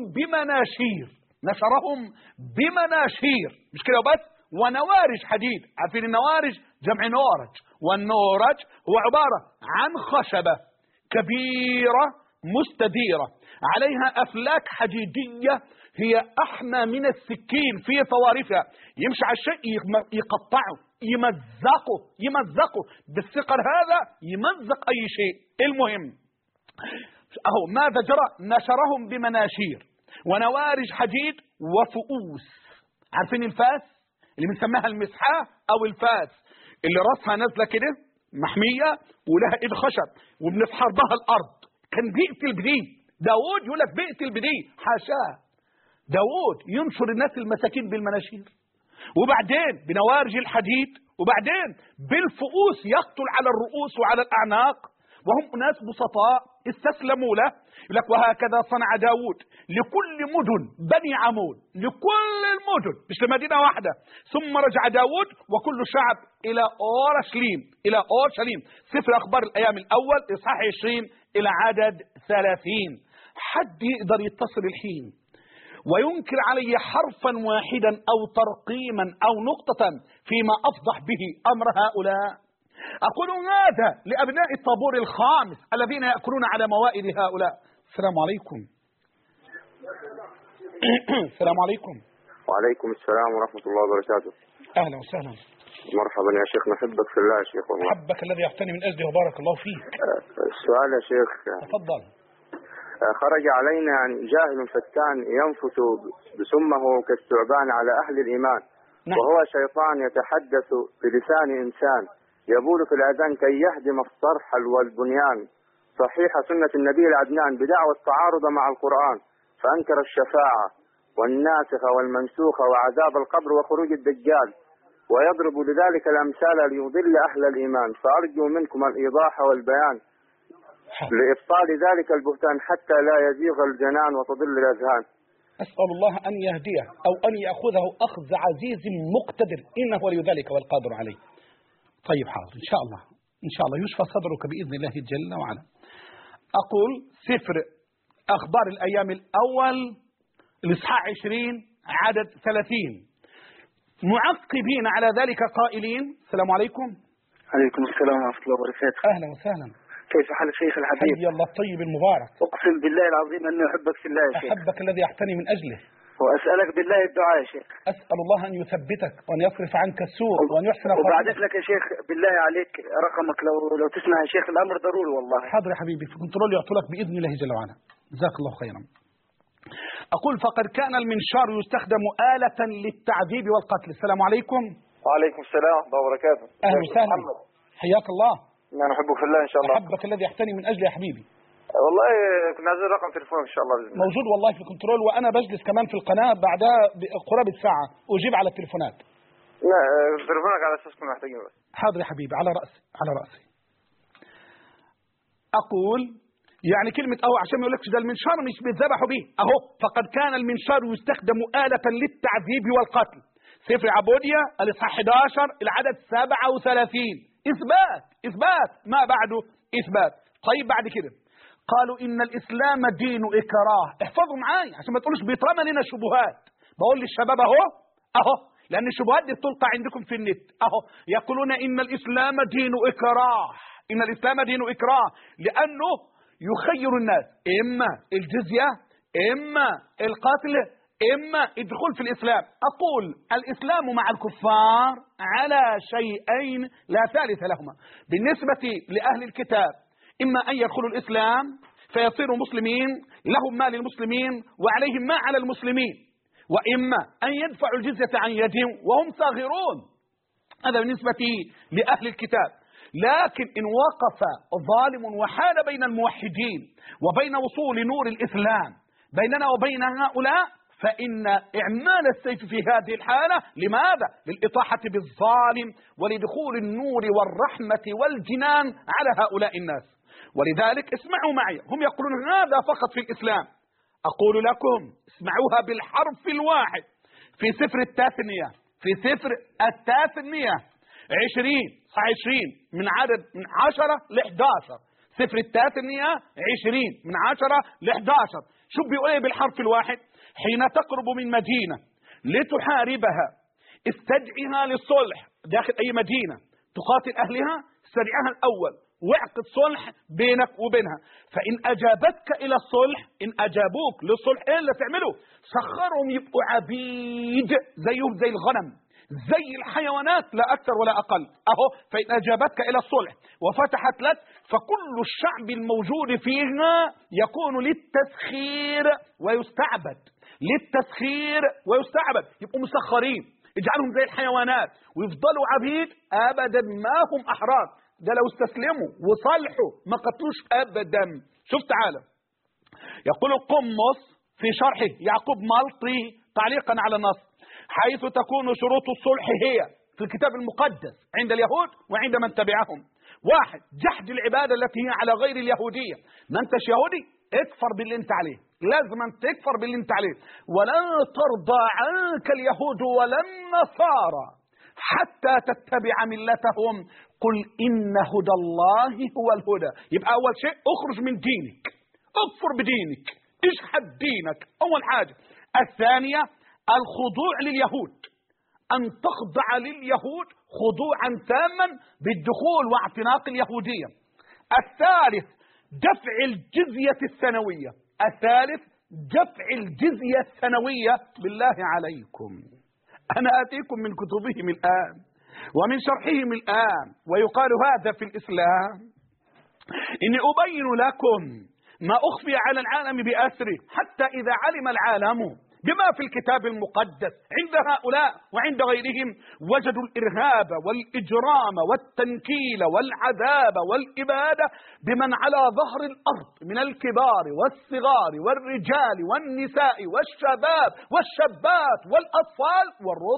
بمناشير، مش كده بس، ونوارج حديد. عارفين النوارج؟ جمع نورج، والنورج هو عبارة عن خشبة كبيرة مستديرة عليها أفلاك حديدية هي أحمى من السكين في طوارفها، يمشي على الشيء يقطعه يمزقه بالثقل، هذا يمزق أي شيء. المهم أهو ماذا جرى؟ نشرهم بمناشير ونوارج حديد وفؤوس. عارفين الفاس اللي بنسميها المسحاه أو الفاس اللي راسها نازلة كده محمية ولها إيد خشب وبنفحر بها الأرض، كان بيقتل بدي. داود يقول لك بيقتل بدي، حاشاه، داود ينشر الناس المساكين بالمناشير، وبعدين بنوارج الحديد، وبعدين بالفؤوس يقتل على الرؤوس وعلى الأعناق، وهم ناس بسطاء استسلموا له. يقول لك وهكذا صنع داود لكل مدن بني عمون، لكل المدن مش لمدينة واحدة. ثم رجع داود وكل شعب إلى أورشليم. سفر أخبار الأيام الأول إصحاح 20 إلى عدد 30. حد يقدر يتصل الحين وينكر علي حرفا واحدا أو ترقيما أو نقطة فيما أفضح به أمر هؤلاء؟ أقول هذا لأبناء الطابور الخامس الذين يأكلون على موائد هؤلاء. السلام عليكم. السلام عليكم. وعليكم السلام ورحمة الله وبركاته. أهلا وسهلا. مرحبا يا شيخ، نحبك في الله يا شيخ والله. حبك الذي يحتني من أجله وبارك الله فيك. السؤال يا شيخ، تفضل. خرج علينا يعني جاهل فتان ينفث بسمه كالثعبان على أهل الإيمان. نعم. وهو شيطان يتحدث بلسان إنسان يبول في الأذان كي يهدم الصرح والبنيان. صحيح سنة النبي العدنان بدعوى التعارض مع القرآن، فأنكر الشفاعة والناسخة والمنسوخة وعذاب القبر وخروج الدجال، ويضرب لذلك الأمثال ليضل أهل الإيمان. فأرجو منكم الإيضاح والبيان لإبطال ذلك البهتان حتى لا يزيغ الجنان وتضل الأذهان. أسأل الله أن يهديه أو أن يأخذه أخذ عزيز مقتدر، إنه ولي ذلك والقادر عليه. طيب حاضر، إن شاء الله إن شاء الله يشفى صدرك بإذن الله جل وعلا. أقول سفر أخبار الأيام الأول الإصحاح 20 عدد 30 معقبين على ذلك قائلين. السلام عليكم. عليكم السلام ورحمة الله وبركاته. أهلا وسهلا. كيف حال الشيخ الحبيب؟ حي الله الطيب المبارك. أقسم بالله العظيم أني أحبك في الله يا شيخ. أحبك الذي أحتني من أجله. وأسألك بالله الدعاء يا شيخ. أسأل الله أن يثبتك وأن يصرف عنك السوء وأن يحسن خاتمتك. وبعد لك يا شيخ بالله عليك رقمك لو تسمع يا شيخ، الأمر ضروري والله. حاضر يا حبيبي، في كنترول يعطوا لك بإذن الله جل وعلا. جزاك الله خيرا. أقول فقد كان المنشار يستخدم آلة للتعذيب والقتل. السلام عليكم. وعليكم السلام ورحمة الله وبركاته. أهلا وسهلا. حياك الله. أنا أحبك في الله إن شاء الله. أحبك الذي أحتني من أجله يا حبيبي. والله كنا عايزين رقم تليفون إن شاء الله بإذن الله. موجود والله في الكنترول، وأنا بجلس كمان في القناة بعدها بقرابة ساعة أجيب على التليفونات. لا تليفونك على أساس كنا محتاجين بس. حاضر يا حبيبي، على رأسي على رأسي. أقول يعني كلمة أهو عشان ما يقولكش ده المنشار مش بيتذبحوا به، أهو فقد كان المنشار يستخدم آلة للتعذيب والقتل. سفر عبودية الإصحاح 11 العدد 37. إثبات ما بعده إثبات. طيب بعد كده قالوا إن الإسلام دين إكراه. احفظوا معايا عشان ما تقولوش بيترمى لنا شبهات. بقول للشباب أهو لأن الشبهات دي بتلقى عندكم في النت. أهو يقولون إن الإسلام دين إكراه، إن الإسلام دين إكراه لأنه يخير الناس إما الجزية إما القتل إما الدخول في الإسلام. أقول الإسلام مع الكفار على شيئين لا ثالث لهما. بالنسبة لأهل الكتاب إما أن يدخلوا الإسلام فيصيروا مسلمين، لهم ما للمسلمين وعليهم ما على المسلمين، وإما أن يدفعوا الجزية عن يدهم وهم صاغرون. هذا بالنسبة لأهل الكتاب. لكن إن وقف ظالم وحال بين الموحدين وبين وصول نور الإسلام بيننا وبين هؤلاء فإن إعمال السيف في هذه الحالة لماذا؟ للإطاحة بالظالم ولدخول النور والرحمة والجنان على هؤلاء الناس. ولذلك اسمعوا معي، هم يقولون هذا فقط في الإسلام. أقول لكم اسمعوها بالحرف الواحد في سفر التثنية، في سفر التثنية 20 من عدد من 10 ل 11. سفر التثنية 20 من 10 ل 11. شو بيقول ايه بالحرف الواحد؟ حين تقرب من مدينة لتحاربها استدعيها للصلح. داخل أي مدينة تقاتل أهلها استدعيها الأول واعقد صلح بينك وبينها، فإن أجابتك إلى الصلح، إن أجابوك للصلح إيه اللي تعمله؟ سخرهم يبقوا عبيد زيهم زي الغنم زي الحيوانات لا أكثر ولا أقل. أهو فإن أجابتك إلى الصلح وفتحت لك فكل الشعب الموجود فيها يكون للتسخير ويستعبد، للتسخير ويستعبد، يبقوا مسخرين، اجعلهم زي الحيوانات ويفضلوا عبيد أبدا ما هم أحرار. ده لو استسلموا وصلحوا ما قتلوش أبدا. شوف تعالى يقول القمص في شرحه يعقوب مالطي تعليقا على النص: حيث تكون شروط الصلح هي في الكتاب المقدس عند اليهود وعند من تبعهم: 1 جحد العبادة التي هي على غير اليهودية. ما انتش يهودي اكفر باللي انت عليه، لازم أن تكفر باللي انت عليه. ولن ترضى عنك اليهود ولا النصارى حتى تتبع ملتهم قل إن هدى الله هو الهدى. يبقى أول شيء اخرج من دينك، اكفر بدينك، اجحد دينك أول حاجة. الثانية الخضوع لليهود، أن تخضع لليهود خضوعا تاما بالدخول واعتناق اليهودية. الثالث دفع الجزية السنوية. الثالث دفع الجزية السنوية. بالله عليكم أنا آتيكم من كتبهم الآن ومن شرحهم الآن، ويقال هذا في الإسلام إني أبين لكم ما أخفي على العالم بأسره حتى إذا علم العالم بما في الكتاب المقدس عند هؤلاء وعند غيرهم وجدوا الإرهاب والإجرام والتنكيل والعذاب والإبادة بمن على ظهر الأرض من الكبار والصغار والرجال والنساء والشباب والشابات والأطفال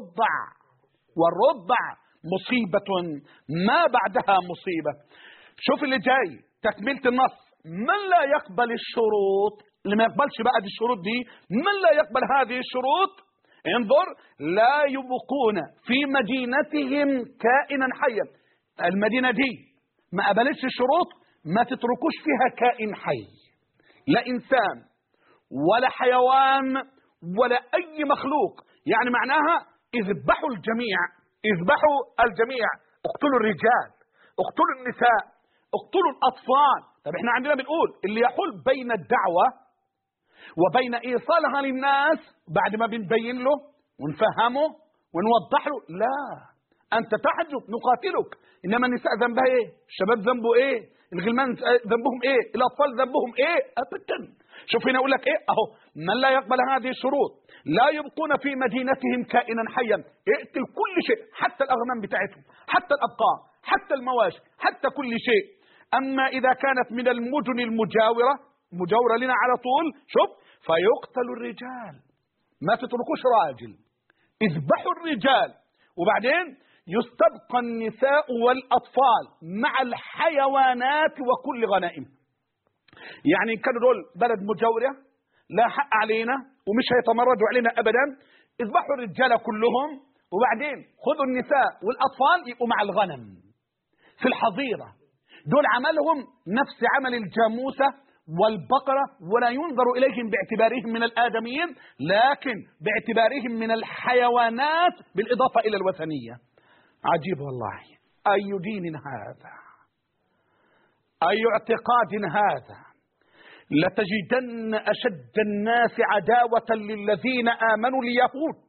والرضع مصيبة ما بعدها مصيبة. شوف اللي جاي تكملة النص من لا يقبل الشروط، اللي ما يقبلش بقى دي الشروط دي، من لا يقبل هذه الشروط انظر لا يبقون في مدينتهم كائنا حيا. المدينة دي ما قبلتش الشروط، ما تتركوش فيها كائن حي، لا إنسان ولا حيوان ولا أي مخلوق. يعني معناها اذبحوا الجميع، اذبحوا الجميع، اقتلوا الرجال، اقتلوا النساء، اقتلوا الأطفال. طب احنا عندنا بنقول اللي يحول بين الدعوة وبين إيصالها للناس بعد ما بنبين له ونفهمه ونوضح له، لا أنت تحجب نقاتلك. إنما النساء ذنبها إيه؟ الشباب ذنبه إيه؟ الغلمان ذنبهم إيه؟ الأطفال ذنبهم إيه؟ أبدا. شوف هنا أقول لك إيه أهو، من لا يقبل هذه الشروط لا يبقون في مدينتهم كائنا حيا. اقتل كل شيء، حتى الأغنام بتاعتهم، حتى الأبقار، حتى المواشي، حتى كل شيء. أما إذا كانت من المدن المجاورة، مجاورة لنا على طول، شوف فيقتل الرجال، ما تتركوش راجل، اذبحوا الرجال، وبعدين يستبقى النساء والأطفال مع الحيوانات وكل غنائم. يعني كانوا دول بلد مجاورة لا حق علينا ومش هيتمردوا علينا أبدا، اذبحوا الرجال كلهم، وبعدين خذوا النساء والأطفال يبقوا مع الغنم في الحظيرة. دول عملهم نفس عمل الجاموسة والبقرة، ولا ينظر إليهم باعتبارهم من الآدميين، لكن باعتبارهم من الحيوانات بالإضافة إلى الوثنية. عجيب والله، أي دين هذا؟ أي اعتقاد هذا؟ لتجدن أشد الناس عداوة للذين آمنوا اليهود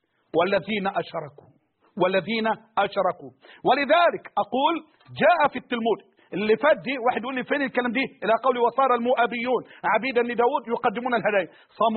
والذين أشركوا. ولذلك أقول جاء في التلمود اللي فات دي، واحد يقول لي فين الكلام دي؟ إلى قول وصار المؤابيون عبيدا لداود يقدمون الهدايا.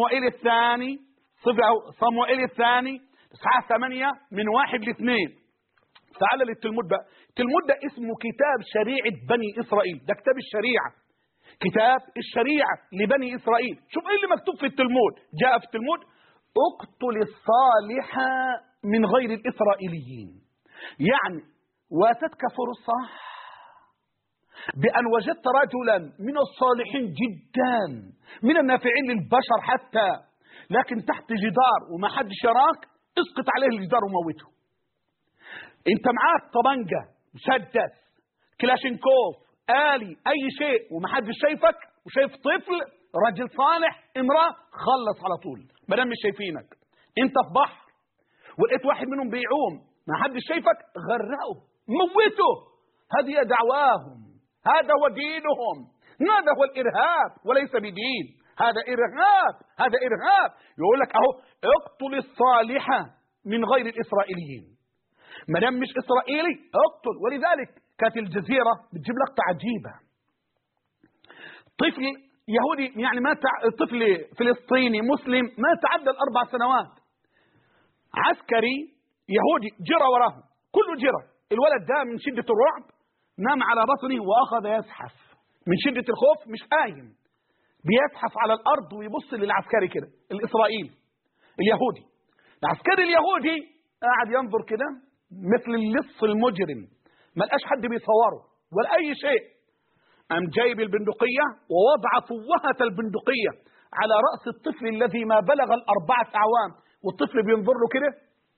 صموئيل الثاني إصحاح 8 من 1 ل2. تعال للتلمود بقى. التلمود ده اسمه كتاب شريعة بني إسرائيل، ده كتاب الشريعة، كتاب الشريعة لبني إسرائيل. شوف ايه اللي مكتوب في التلمود. جاء في التلمود اقتل الصالح من غير الإسرائيليين. يعني واتتك فرصة بأن وجدت رجلا من الصالحين جدا، من النافعين للبشر حتى، لكن تحت جدار وما حدش يراك، اسقط عليه الجدار وموته. انت معاك طبنجة، مسدس، كلاشينكوف، آلي، أي شيء، ومحدش شايفك، وشايف طفل، راجل صالح، امرأة، خلص على طول ما دام مش شايفينك. انت في بحر ولقيت واحد منهم بيعوم، ما حدش شايفك، غرقه، موته. هذه دعواهم، هذا هو دينهم، هذا هو الإرهاب وليس بدين، هذا إرهاب، هذا إرهاب. يقول لك أهو اقتل الصالح من غير الإسرائيليين، ما دام مش إسرائيلي اقتل. ولذلك كانت الجزيرة بتجيب لقطة عجيبة. طفل يهودي، يعني طفل فلسطيني مسلم ما تعدى ال4 سنوات، عسكري يهودي جرى وراه، كله جرى. الولد ده من شدة الرعب نام على بطنه وأخذ يزحف من شدة الخوف، مش قايم، بيزحف على الأرض ويبص للعسكري كده، الإسرائيلي اليهودي. العسكري اليهودي قاعد ينظر كده مثل اللص المجرم، ما لقاش حد بيصوره ولا أي شيء. قام جايب البندقية ووضع فوهة البندقية على رأس الطفل الذي ما بلغ ال4 أعوام، والطفل بينظر له كده،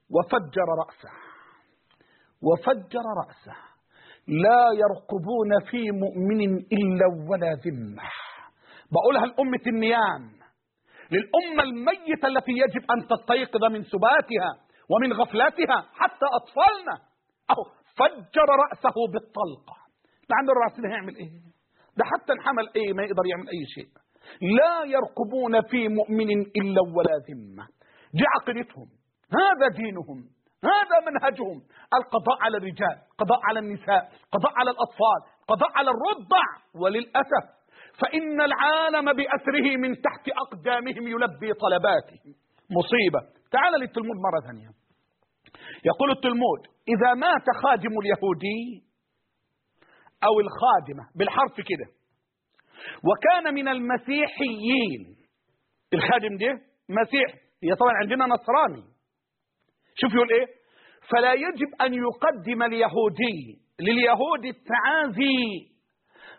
وفجر رأسه. لا يرقبون في مؤمن إلا ولا ذمة. بقولها لأمة النيام، للأمة الميتة التي يجب أن تستيقظ من سباتها ومن غفلتها، حتى أطفالنا. أهو فجر رأسه بالطلقة. ده عنده الرأس ده هيعمل إيه؟ ده حتى انحمل إيه ما يقدر يعمل أي شيء. لا يرقبون في مؤمن إلا ولا ذمة. دي عقيدتهم، هذا دينهم، هذا منهجهم. القضاء على الرجال، قضاء على النساء، قضاء على الأطفال، قضاء على الرضع. وللأسف فإن العالم بأسره من تحت أقدامهم يلبي طلباتهم. مصيبة. تعال للتلمود مرة ثانية. يقول التلمود إذا مات خادم اليهودي أو الخادمة بالحرف كده وكان من المسيحيين، الخادم ده مسيحي، هي طبعا عندنا نصراني. شوف يقول إيه؟ فلا يجب أن يقدم اليهودي لليهود التعازي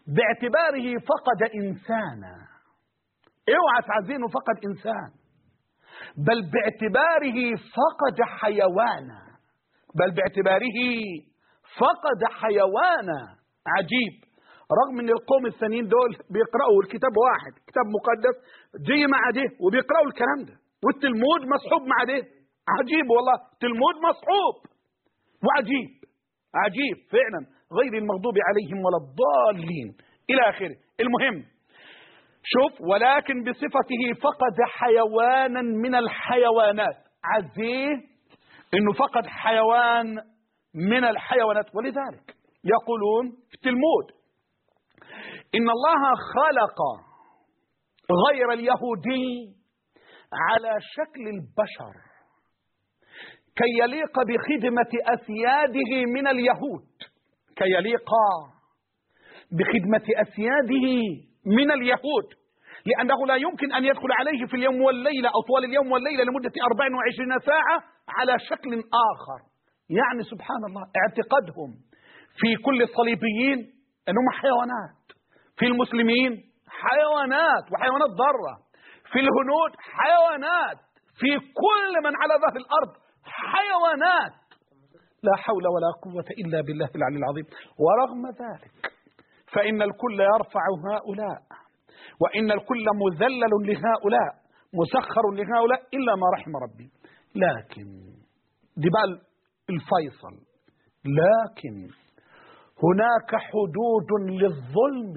باعتباره فقد إنسانا. اوعى تعزينه فقد إنسان، بل باعتباره فقد حيوانا، بل باعتباره فقد حيوانا. عجيب، رغم ان القوم الثانيين دول بيقرأوا الكتاب واحد، كتاب مقدس جي مع ده وبيقرأوا الكلام ده، والتلمود مصحوب مع ده. عجيب والله، تلمود مصحوب وعجيب، عجيب فعلا، غير المغضوب عليهم ولا الضالين إلى آخره. المهم شوف، ولكن بصفته فقد حيوانا من الحيوانات. عزيه انه فقد حيوان من الحيوانات. ولذلك يقولون في التلمود ان الله خلق غير اليهودي على شكل البشر كي يليق بخدمة أسياده من اليهود، كي يليق بخدمة أسياده من اليهود، لأنه لا يمكن أن يدخل عليه في اليوم والليلة أو طوال اليوم والليلة لمدة 24 ساعة على شكل آخر. يعني سبحان الله، اعتقادهم في كل الصليبيين أنهم حيوانات، في المسلمين حيوانات وحيوانات ضارة، في الهنود حيوانات، في كل من على ظهر الأرض حيوانات. لا حول ولا قوة إلا بالله العلي العظيم. ورغم ذلك فإن الكل يرفع هؤلاء، وإن الكل مذلل لهؤلاء، مسخر لهؤلاء إلا ما رحم ربي. لكن دي بقى الفيصل، لكن هناك حدود للظلم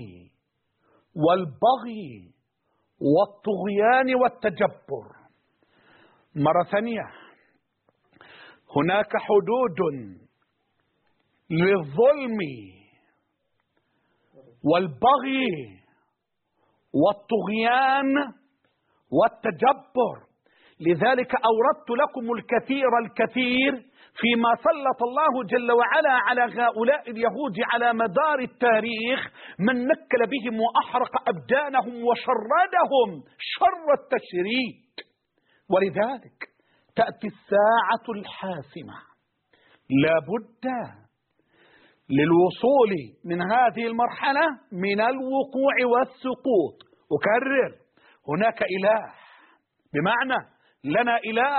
والبغي والطغيان والتجبر. مرة ثانية، هناك حدود للظلم والبغي والطغيان والتجبر. لذلك أوردت لكم الكثير فيما سلط الله جل وعلا على هؤلاء اليهود على مدار التاريخ، من نكل بهم وأحرق أبدانهم وشردهم شر التشريد. ولذلك تأتي الساعة الحاسمة، لابد للوصول من هذه المرحلة من الوقوع والسقوط. أكرر، هناك إله، بمعنى لنا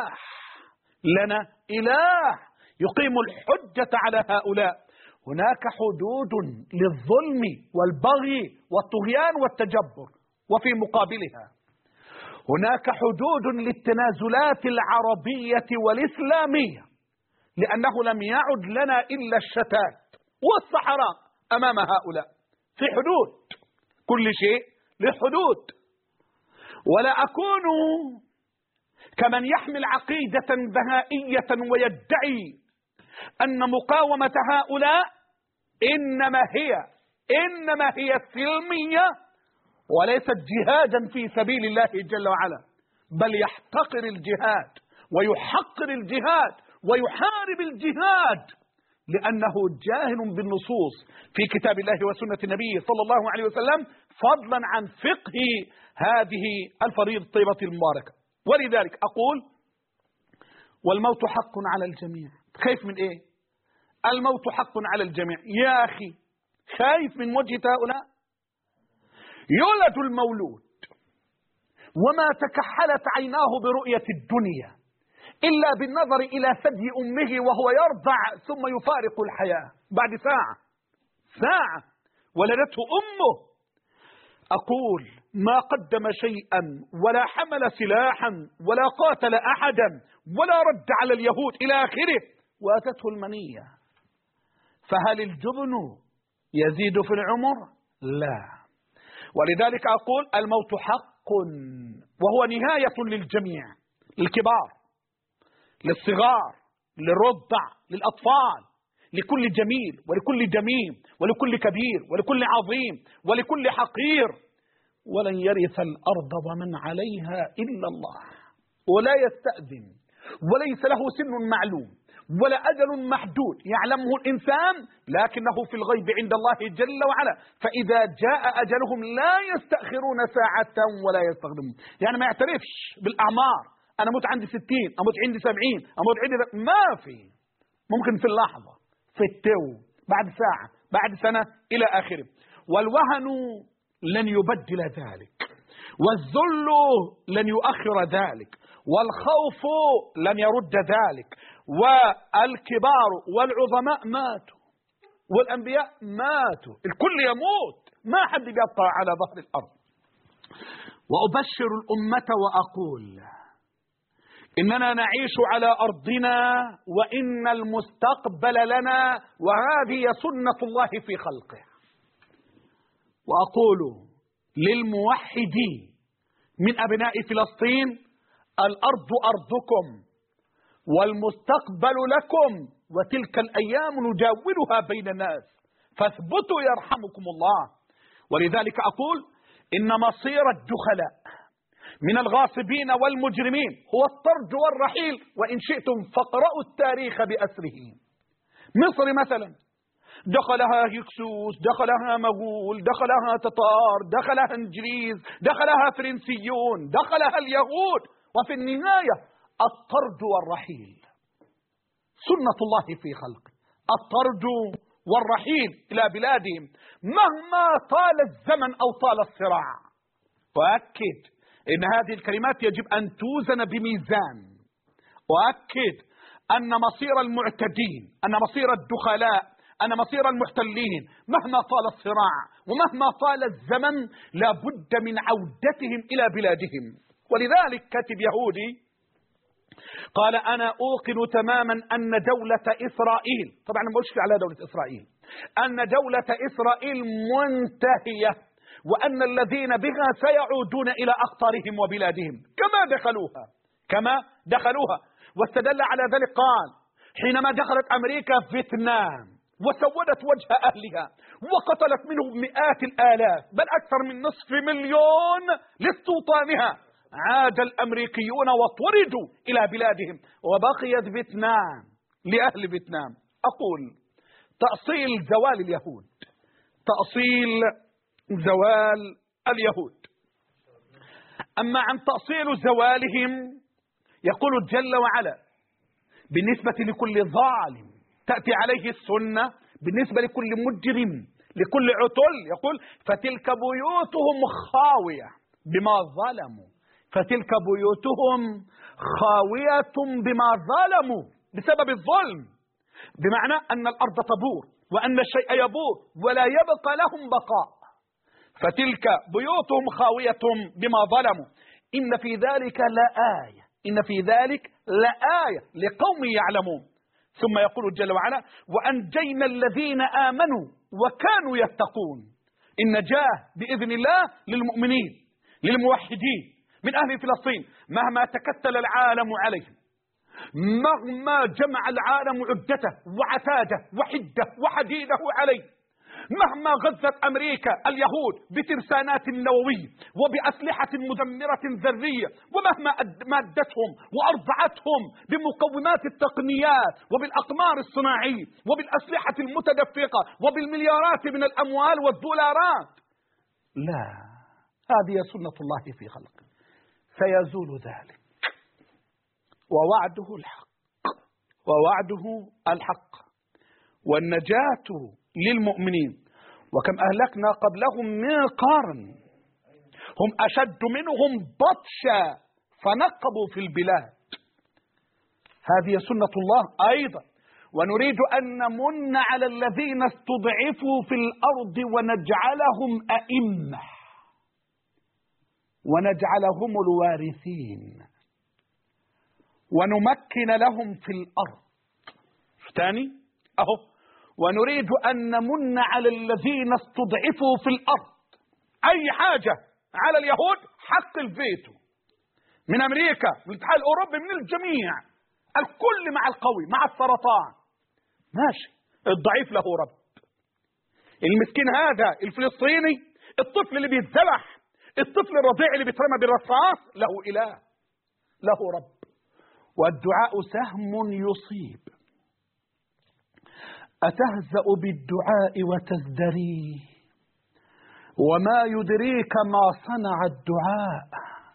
إله يقيم الحجة على هؤلاء. هناك حدود للظلم والبغي والطغيان والتجبر، وفي مقابلها هناك حدود للتنازلات العربية والإسلامية، لأنه لم يعد لنا إلا الشتات والصحراء أمام هؤلاء. في حدود، كل شيء لحدود. ولا أكون كمن يحمل عقيدة بهائية ويدعي أن مقاومة هؤلاء إنما هي سلمية وليست جهادا في سبيل الله جل وعلا، بل يحتقر الجهاد ويحقر الجهاد ويحارب الجهاد، لأنه جاهل بالنصوص في كتاب الله وسنة النبي صلى الله عليه وسلم، فضلا عن فقه هذه الفريضة الطيبة المباركة. ولذلك أقول والموت حق على الجميع. خايف من إيه؟ الموت حق على الجميع. يا أخي، خايف من وجه هؤلاء؟ يولد المولود وما تكحلت عيناه برؤية الدنيا إلا بالنظر إلى ثدي أمه وهو يرضع، ثم يفارق الحياة بعد ساعة ولدته أمه. أقول ما قدم شيئا ولا حمل سلاحا ولا قاتل أحدا ولا رد على اليهود إلى آخره، وأتته المنية. فهل الجبن يزيد في العمر؟ لا. ولذلك أقول الموت حق، وهو نهاية للجميع، للكبار، للصغار، للرضع، للأطفال، لكل جميل ولكل جميل ولكل كبير ولكل عظيم ولكل حقير. ولن يرث الأرض ومن عليها إلا الله، ولا يستأذن، وليس له سن معلوم ولا أجل محدود يعلمه الإنسان، لكنه في الغيب عند الله جل وعلا. فإذا جاء أجلهم لا يستأخرون ساعة ولا يستقدمون. يعني ما يعترفش بالأعمار، أنا أموت عندي 60، أموت عندي 70، أموت عندي ما في، ممكن في اللحظة، في التو، بعد ساعة، بعد سنة إلى آخره. والوهن لن يبدل ذلك، والذل لن يؤخر ذلك، والخوف لن يرد ذلك، والكبار والعظماء ماتوا، والأنبياء ماتوا، الكل يموت، ما حد يبقى على ظهر الأرض. وأبشر الأمة وأقول إننا نعيش على أرضنا وإن المستقبل لنا، وهذه سنة الله في خلقه. وأقول للموحدين من أبناء فلسطين: الأرض أرضكم والمستقبل لكم، وتلك الأيام نداولها بين الناس، فاثبتوا يرحمكم الله. ولذلك أقول إن مصير الدخلاء من الغاصبين والمجرمين هو الطرد والرحيل، وإن شئتم فاقرأوا التاريخ بأسره. مصر مثلا دخلها هكسوس، دخلها مغول، دخلها تتار، دخلها انجليز، دخلها فرنسيون، دخلها اليهود، وفي النهاية الطرد والرحيل. سنة الله في خلقه، الطرد والرحيل إلى بلادهم مهما طال الزمن أو طال الصراع. وأكد إن هذه الكلمات يجب أن توزن بميزان. وأكد أن مصير المعتدين، أن مصير الدخلاء، أن مصير المحتلين مهما طال الصراع ومهما طال الزمن لا بد من عودتهم إلى بلادهم. ولذلك كاتب يهودي قال: أنا أوقن تماما أن دولة إسرائيل، طبعا ما بقولش على دولة إسرائيل، أن دولة إسرائيل منتهية، وأن الذين بها سيعودون إلى أقطارهم وبلادهم كما دخلوها. واستدل على ذلك قال: حينما دخلت أمريكا فيتنام وسودت وجه أهلها وقتلت منهم مئات الآلاف بل أكثر من 500,000 لاستوطانها، عاد الأمريكيون وطردوا إلى بلادهم وبقيت فيتنام لأهل فيتنام. أقول: تأصيل زوال اليهود، تأصيل زوال اليهود. أما عن تأصيل زوالهم يقول جل وعلا: بالنسبة لكل ظالم تأتي عليه السنة، بالنسبة لكل مجرم لكل عتل يقول: فتلك بيوتهم خاوية بما ظلموا، فتلك بيوتهم خاوية بما ظلموا، بسبب الظلم، بمعنى أن الأرض تبور وأن الشيء يبور ولا يبقى لهم بقاء. فتلك بيوتهم خاوية بما ظلموا إن في ذلك لآية، إن في ذلك لآية لقوم يعلمون. ثم يقول جل وعلا: وأنجينا الذين آمنوا وكانوا يتقون. النجاة بإذن الله للمؤمنين للموحدين من أهل فلسطين مهما تكتل العالم عليهم، مهما جمع العالم عدته وعتاده وحده وحديده عليه، مهما غزت أمريكا اليهود بترسانات نووية وبأسلحة مدمرة ذرية، ومهما مادتهم وأرضعتهم بمقومات التقنيات وبالأقمار الصناعية وبالأسلحة المتدفقة وبالمليارات من الأموال والدولارات، لا، هذه سنة الله في خلقه، سيزول ذلك، ووعده الحق، ووعده الحق، والنجاة للمؤمنين. وكم أهلكنا قبلهم من قرن هم أشد منهم بطشا فنقبوا في البلاد. هذه سنة الله أيضا. ونريد أن نمن على الذين استضعفوا في الأرض ونجعلهم أئمة ونجعلهم الوارثين ونمكن لهم في الأرض. ثاني أهو: ونريد أن نمن على الذين استضعفوا في الأرض. أي حاجة على اليهود حق الفيتو من أمريكا من الاتحاد الأوروبي من الجميع، الكل مع القوي مع السرطان، ماشي، الضعيف له رب. المسكين هذا الفلسطيني، الطفل اللي بيتذبح، الطفل الرضيع اللي بيترمى بالرصاص، له إله، له رب. والدعاء سهم يصيب، أتهزأ بالدعاء وتزدريه، وما يدريك ما صنع الدعاء.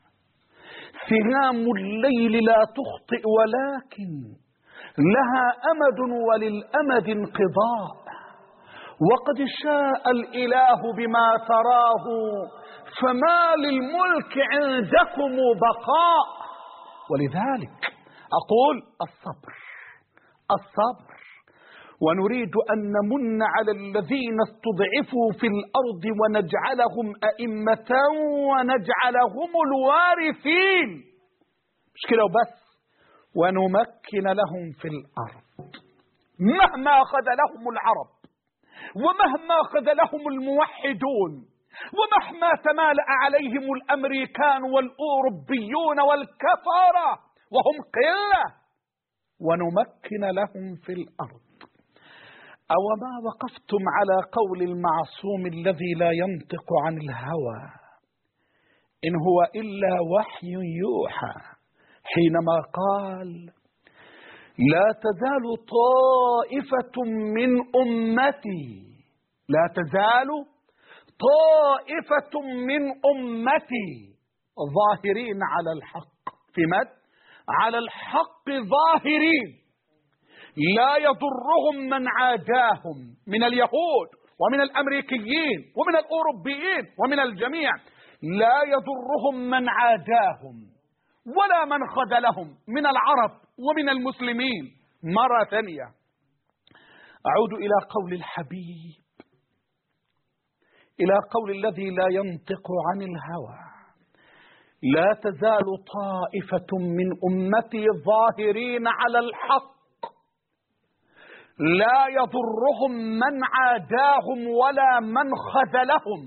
سهام الليل لا تخطئ ولكن لها أمد وللأمد انقضاء، وقد شاء الإله بما تراه، فما للملك عندكم بقاء. ولذلك أقول الصبر، ونريد أن نمن على الذين استضعفوا في الأرض ونجعلهم أئمة ونجعلهم الوارثين، مش كده وبس، ونمكن لهم في الأرض مهما خذلهم العرب، ومهما خذلهم الموحدون، ومهما تمالأ عليهم الأمريكان والأوروبيون والكفارة وهم قلة، ونمكن لهم في الأرض. أوما وقفتم على قول المعصوم الذي لا ينطق عن الهوى إن هو إلا وحي يوحى، حينما قال: لا تزال طائفة من أمتي، لا تزال طائفة من أمتي ظاهرين على الحق، في مد على الحق ظاهرين، لا يضرهم من عاداهم من اليهود ومن الأمريكيين ومن الأوروبيين ومن الجميع، لا يضرهم من عاداهم ولا من خذلهم من العرب ومن المسلمين. مرة ثانية أعود إلى قول الحبيب، إلى قول الذي لا ينطق عن الهوى: لا تزال طائفة من أمتي ظاهرين على الحق، لا يضرهم من عاداهم ولا من خذلهم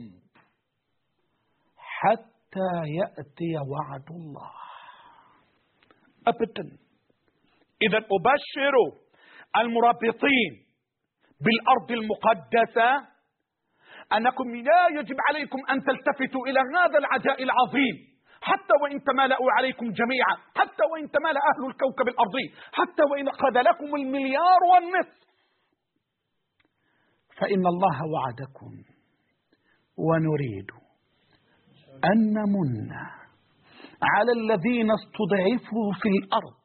حتى يأتي وعد الله. أبدا. إذا أبشر المرابطين بالأرض المقدسة أنكم لا يجب عليكم أن تلتفتوا إلى هذا العداء العظيم، حتى وإن تمالأوا عليكم جميعا، حتى وإن تمالأ أهل الكوكب الأرضي، حتى وإن خذلكم 1.5 مليار، فإن الله وعدكم، ونريد أن نمن على الذين استضعفوا في الأرض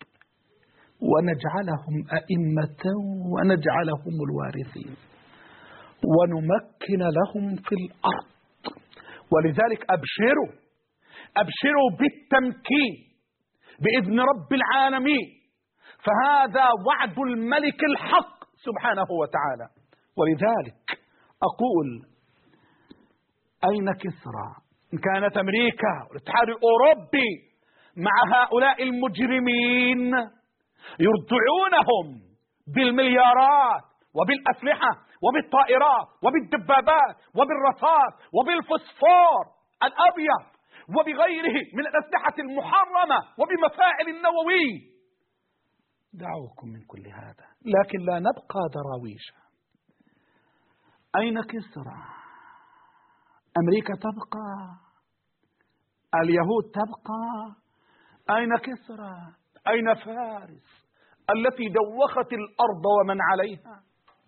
ونجعلهم أئمة ونجعلهم الوارثين ونمكن لهم في الأرض. ولذلك أبشروا بالتمكين بإذن رب العالمين، فهذا وعد الملك الحق سبحانه وتعالى. ولذلك أقول: أين كسرى؟ إن كانت أمريكا والاتحاد الأوروبي مع هؤلاء المجرمين يرضعونهم بالمليارات وبالأسلحة وبالطائرات وبالدبابات وبالرصاص وبالفوسفور الأبيض وبغيره من الأسلحة المحرمة وبمفاعل النووي، دعوكم من كل هذا، لكن لا نبقى دراويشا. أين كسرى؟ أمريكا تبقى؟ اليهود تبقى؟ أين كسرى؟ أين فارس التي دوخت الأرض ومن عليها؟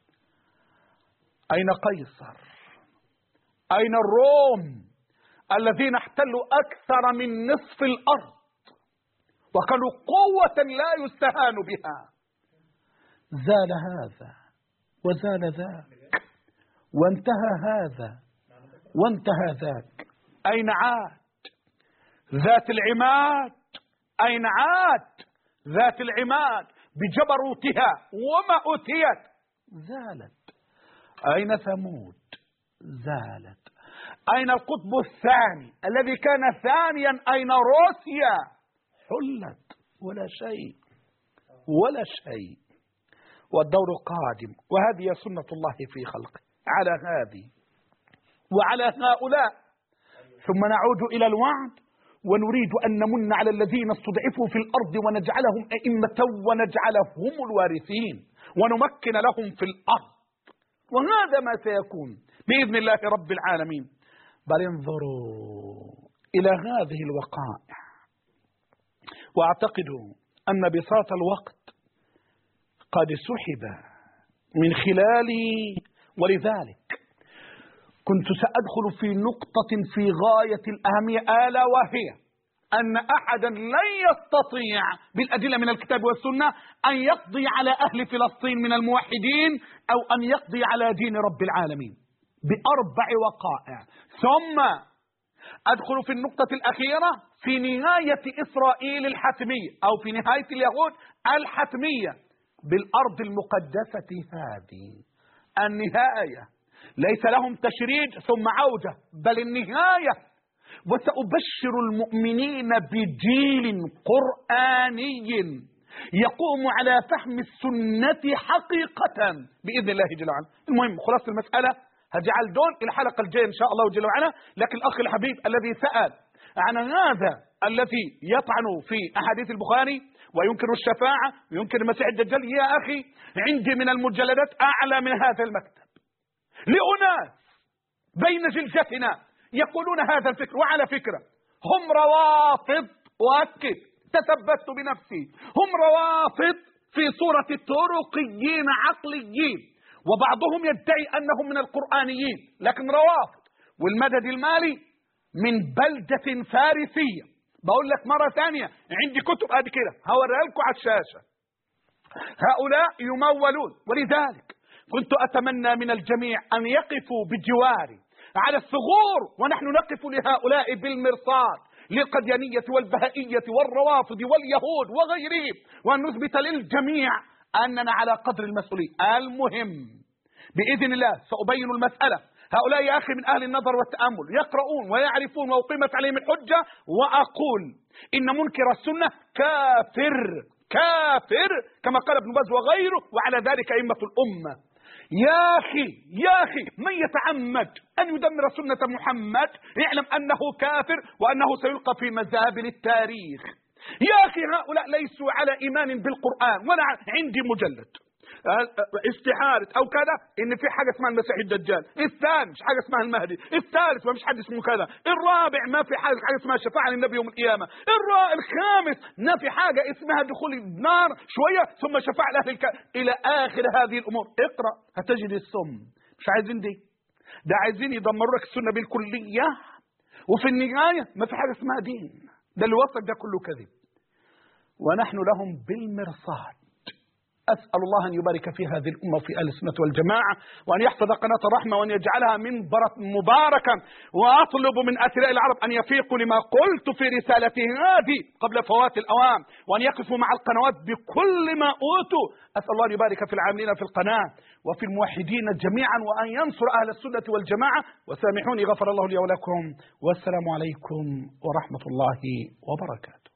أين قيصر؟ أين الروم الذين احتلوا أكثر من نصف الأرض وكانوا قوة لا يستهان بها؟ زال هذا وزال ذاك، وانتهى هذا وانتهى ذاك. أين عاد ذات العماد؟ أين عاد ذات العماد بجبروتها وما أتيت؟ زالت. أين ثمود؟ زالت. أين القطب الثاني الذي كان ثانيا؟ أين روسيا؟ حلت. ولا شيء ولا شيء. والدور قادم، وهذه سنة الله في خلقه على هذه وعلى هؤلاء. ثم نعود إلى الوعد، ونريد أن نمن على الذين استضعفوا في الأرض ونجعلهم أئمة ونجعلهم الوارثين ونمكن لهم في الأرض. وهذا ما سيكون بإذن الله رب العالمين. بل انظروا إلى هذه الوقائع، واعتقد أن بساط الوقت قد سحب من خلالي، ولذلك كنت سأدخل في نقطة في غاية الأهمية، ألا وهي أن أحدا لن يستطيع بالأدلة من الكتاب والسنة أن يقضي على أهل فلسطين من الموحدين أو أن يقضي على دين رب العالمين بأربع وقائع. ثم أدخل في النقطة الأخيرة في نهاية إسرائيل الحتمية أو في نهاية اليهود الحتمية بالأرض المقدسة هذه. النهاية ليس لهم تشريد ثم عودة، بل النهاية. وسأبشر المؤمنين بدين قرآني يقوم على فهم السنة حقيقة بإذن الله جل وعلا. المهم خلاص المسألة هجعل دون إلى الحلقة الجاية إن شاء الله جل وعلا. لكن الأخ الحبيب الذي سأل عن هذا الذي يطعن في أحاديث البخاري وينكر الشفاعة وينكر المسيح الدجال، يا أخي عندي من المجلدات أعلى من هذا المكتب لأناس بين جلستنا يقولون هذا الفكر. وعلى فكرة هم روافض، وأكد تثبت بنفسي، هم روافض في صورة الطرقيين عقليين، وبعضهم يدعي أنهم من القرآنيين لكن روافض. والمدد المالي من بلدة فارسية. بقول لك مرة ثانية عندي كتب قد كده هوريها لكم على الشاشة. هؤلاء يمولون، ولذلك كنت أتمنى من الجميع أن يقفوا بجواري على الثغور ونحن نقف لهؤلاء بالمرصاد للقديانية والبهائية والروافض واليهود وغيرهم، وأن نثبت للجميع أننا على قدر المسؤولية. المهم بإذن الله سأبين المسألة. هؤلاء يا أخي من أهل النظر والتأمل يقرؤون ويعرفون وأقيمت عليهم الحجة، وأقول إن منكر السنة كافر كافر كما قال ابن باز وغيره، وعلى ذلك أئمة الأمة. يا أخي من يتعمد أن يدمر سنة محمد يعلم أنه كافر وأنه سيلقى في مزابل التاريخ. يا أخي هؤلاء ليسوا على إيمان بالقرآن. ولا عندي مجلد استحارة أو كذا إن في حاجة اسمها المسيح الدجال، الثاني مش حاجة اسمها المهدي، الثالث ما فيش حد اسمه كذا، الرابع ما في حاجة اسمها الشفاعة للنبي يوم القيامة، الخامس ما في حاجة اسمها دخول النار شوية ثم شفاعة لأهل إلى آخر هذه الأمور. اقرأ هتجد السم. مش عايزين دي، ده عايزين يدمروا لك السنة بالكلية، وفي النهاية ما في حاجة اسمها دين. ده اللي وصل ده كله كذب، ونحن لهم بالمرصاد. أسأل الله أن يبارك في هذه الأمة في أهل السنة والجماعة، وأن يحفظ قناة الرحمة وأن يجعلها منبرا مباركا. وأطلب من أثرياء العرب أن يفيقوا لما قلت في رسالتي هذه قبل فوات الأوان، وأن يقفوا مع القنوات بكل ما أوتوا. أسأل الله أن يبارك في العاملين في القناة وفي الموحدين جميعا، وأن ينصر أهل السنة والجماعة. وسامحوني غفر الله لي ولكم، والسلام عليكم ورحمة الله وبركاته.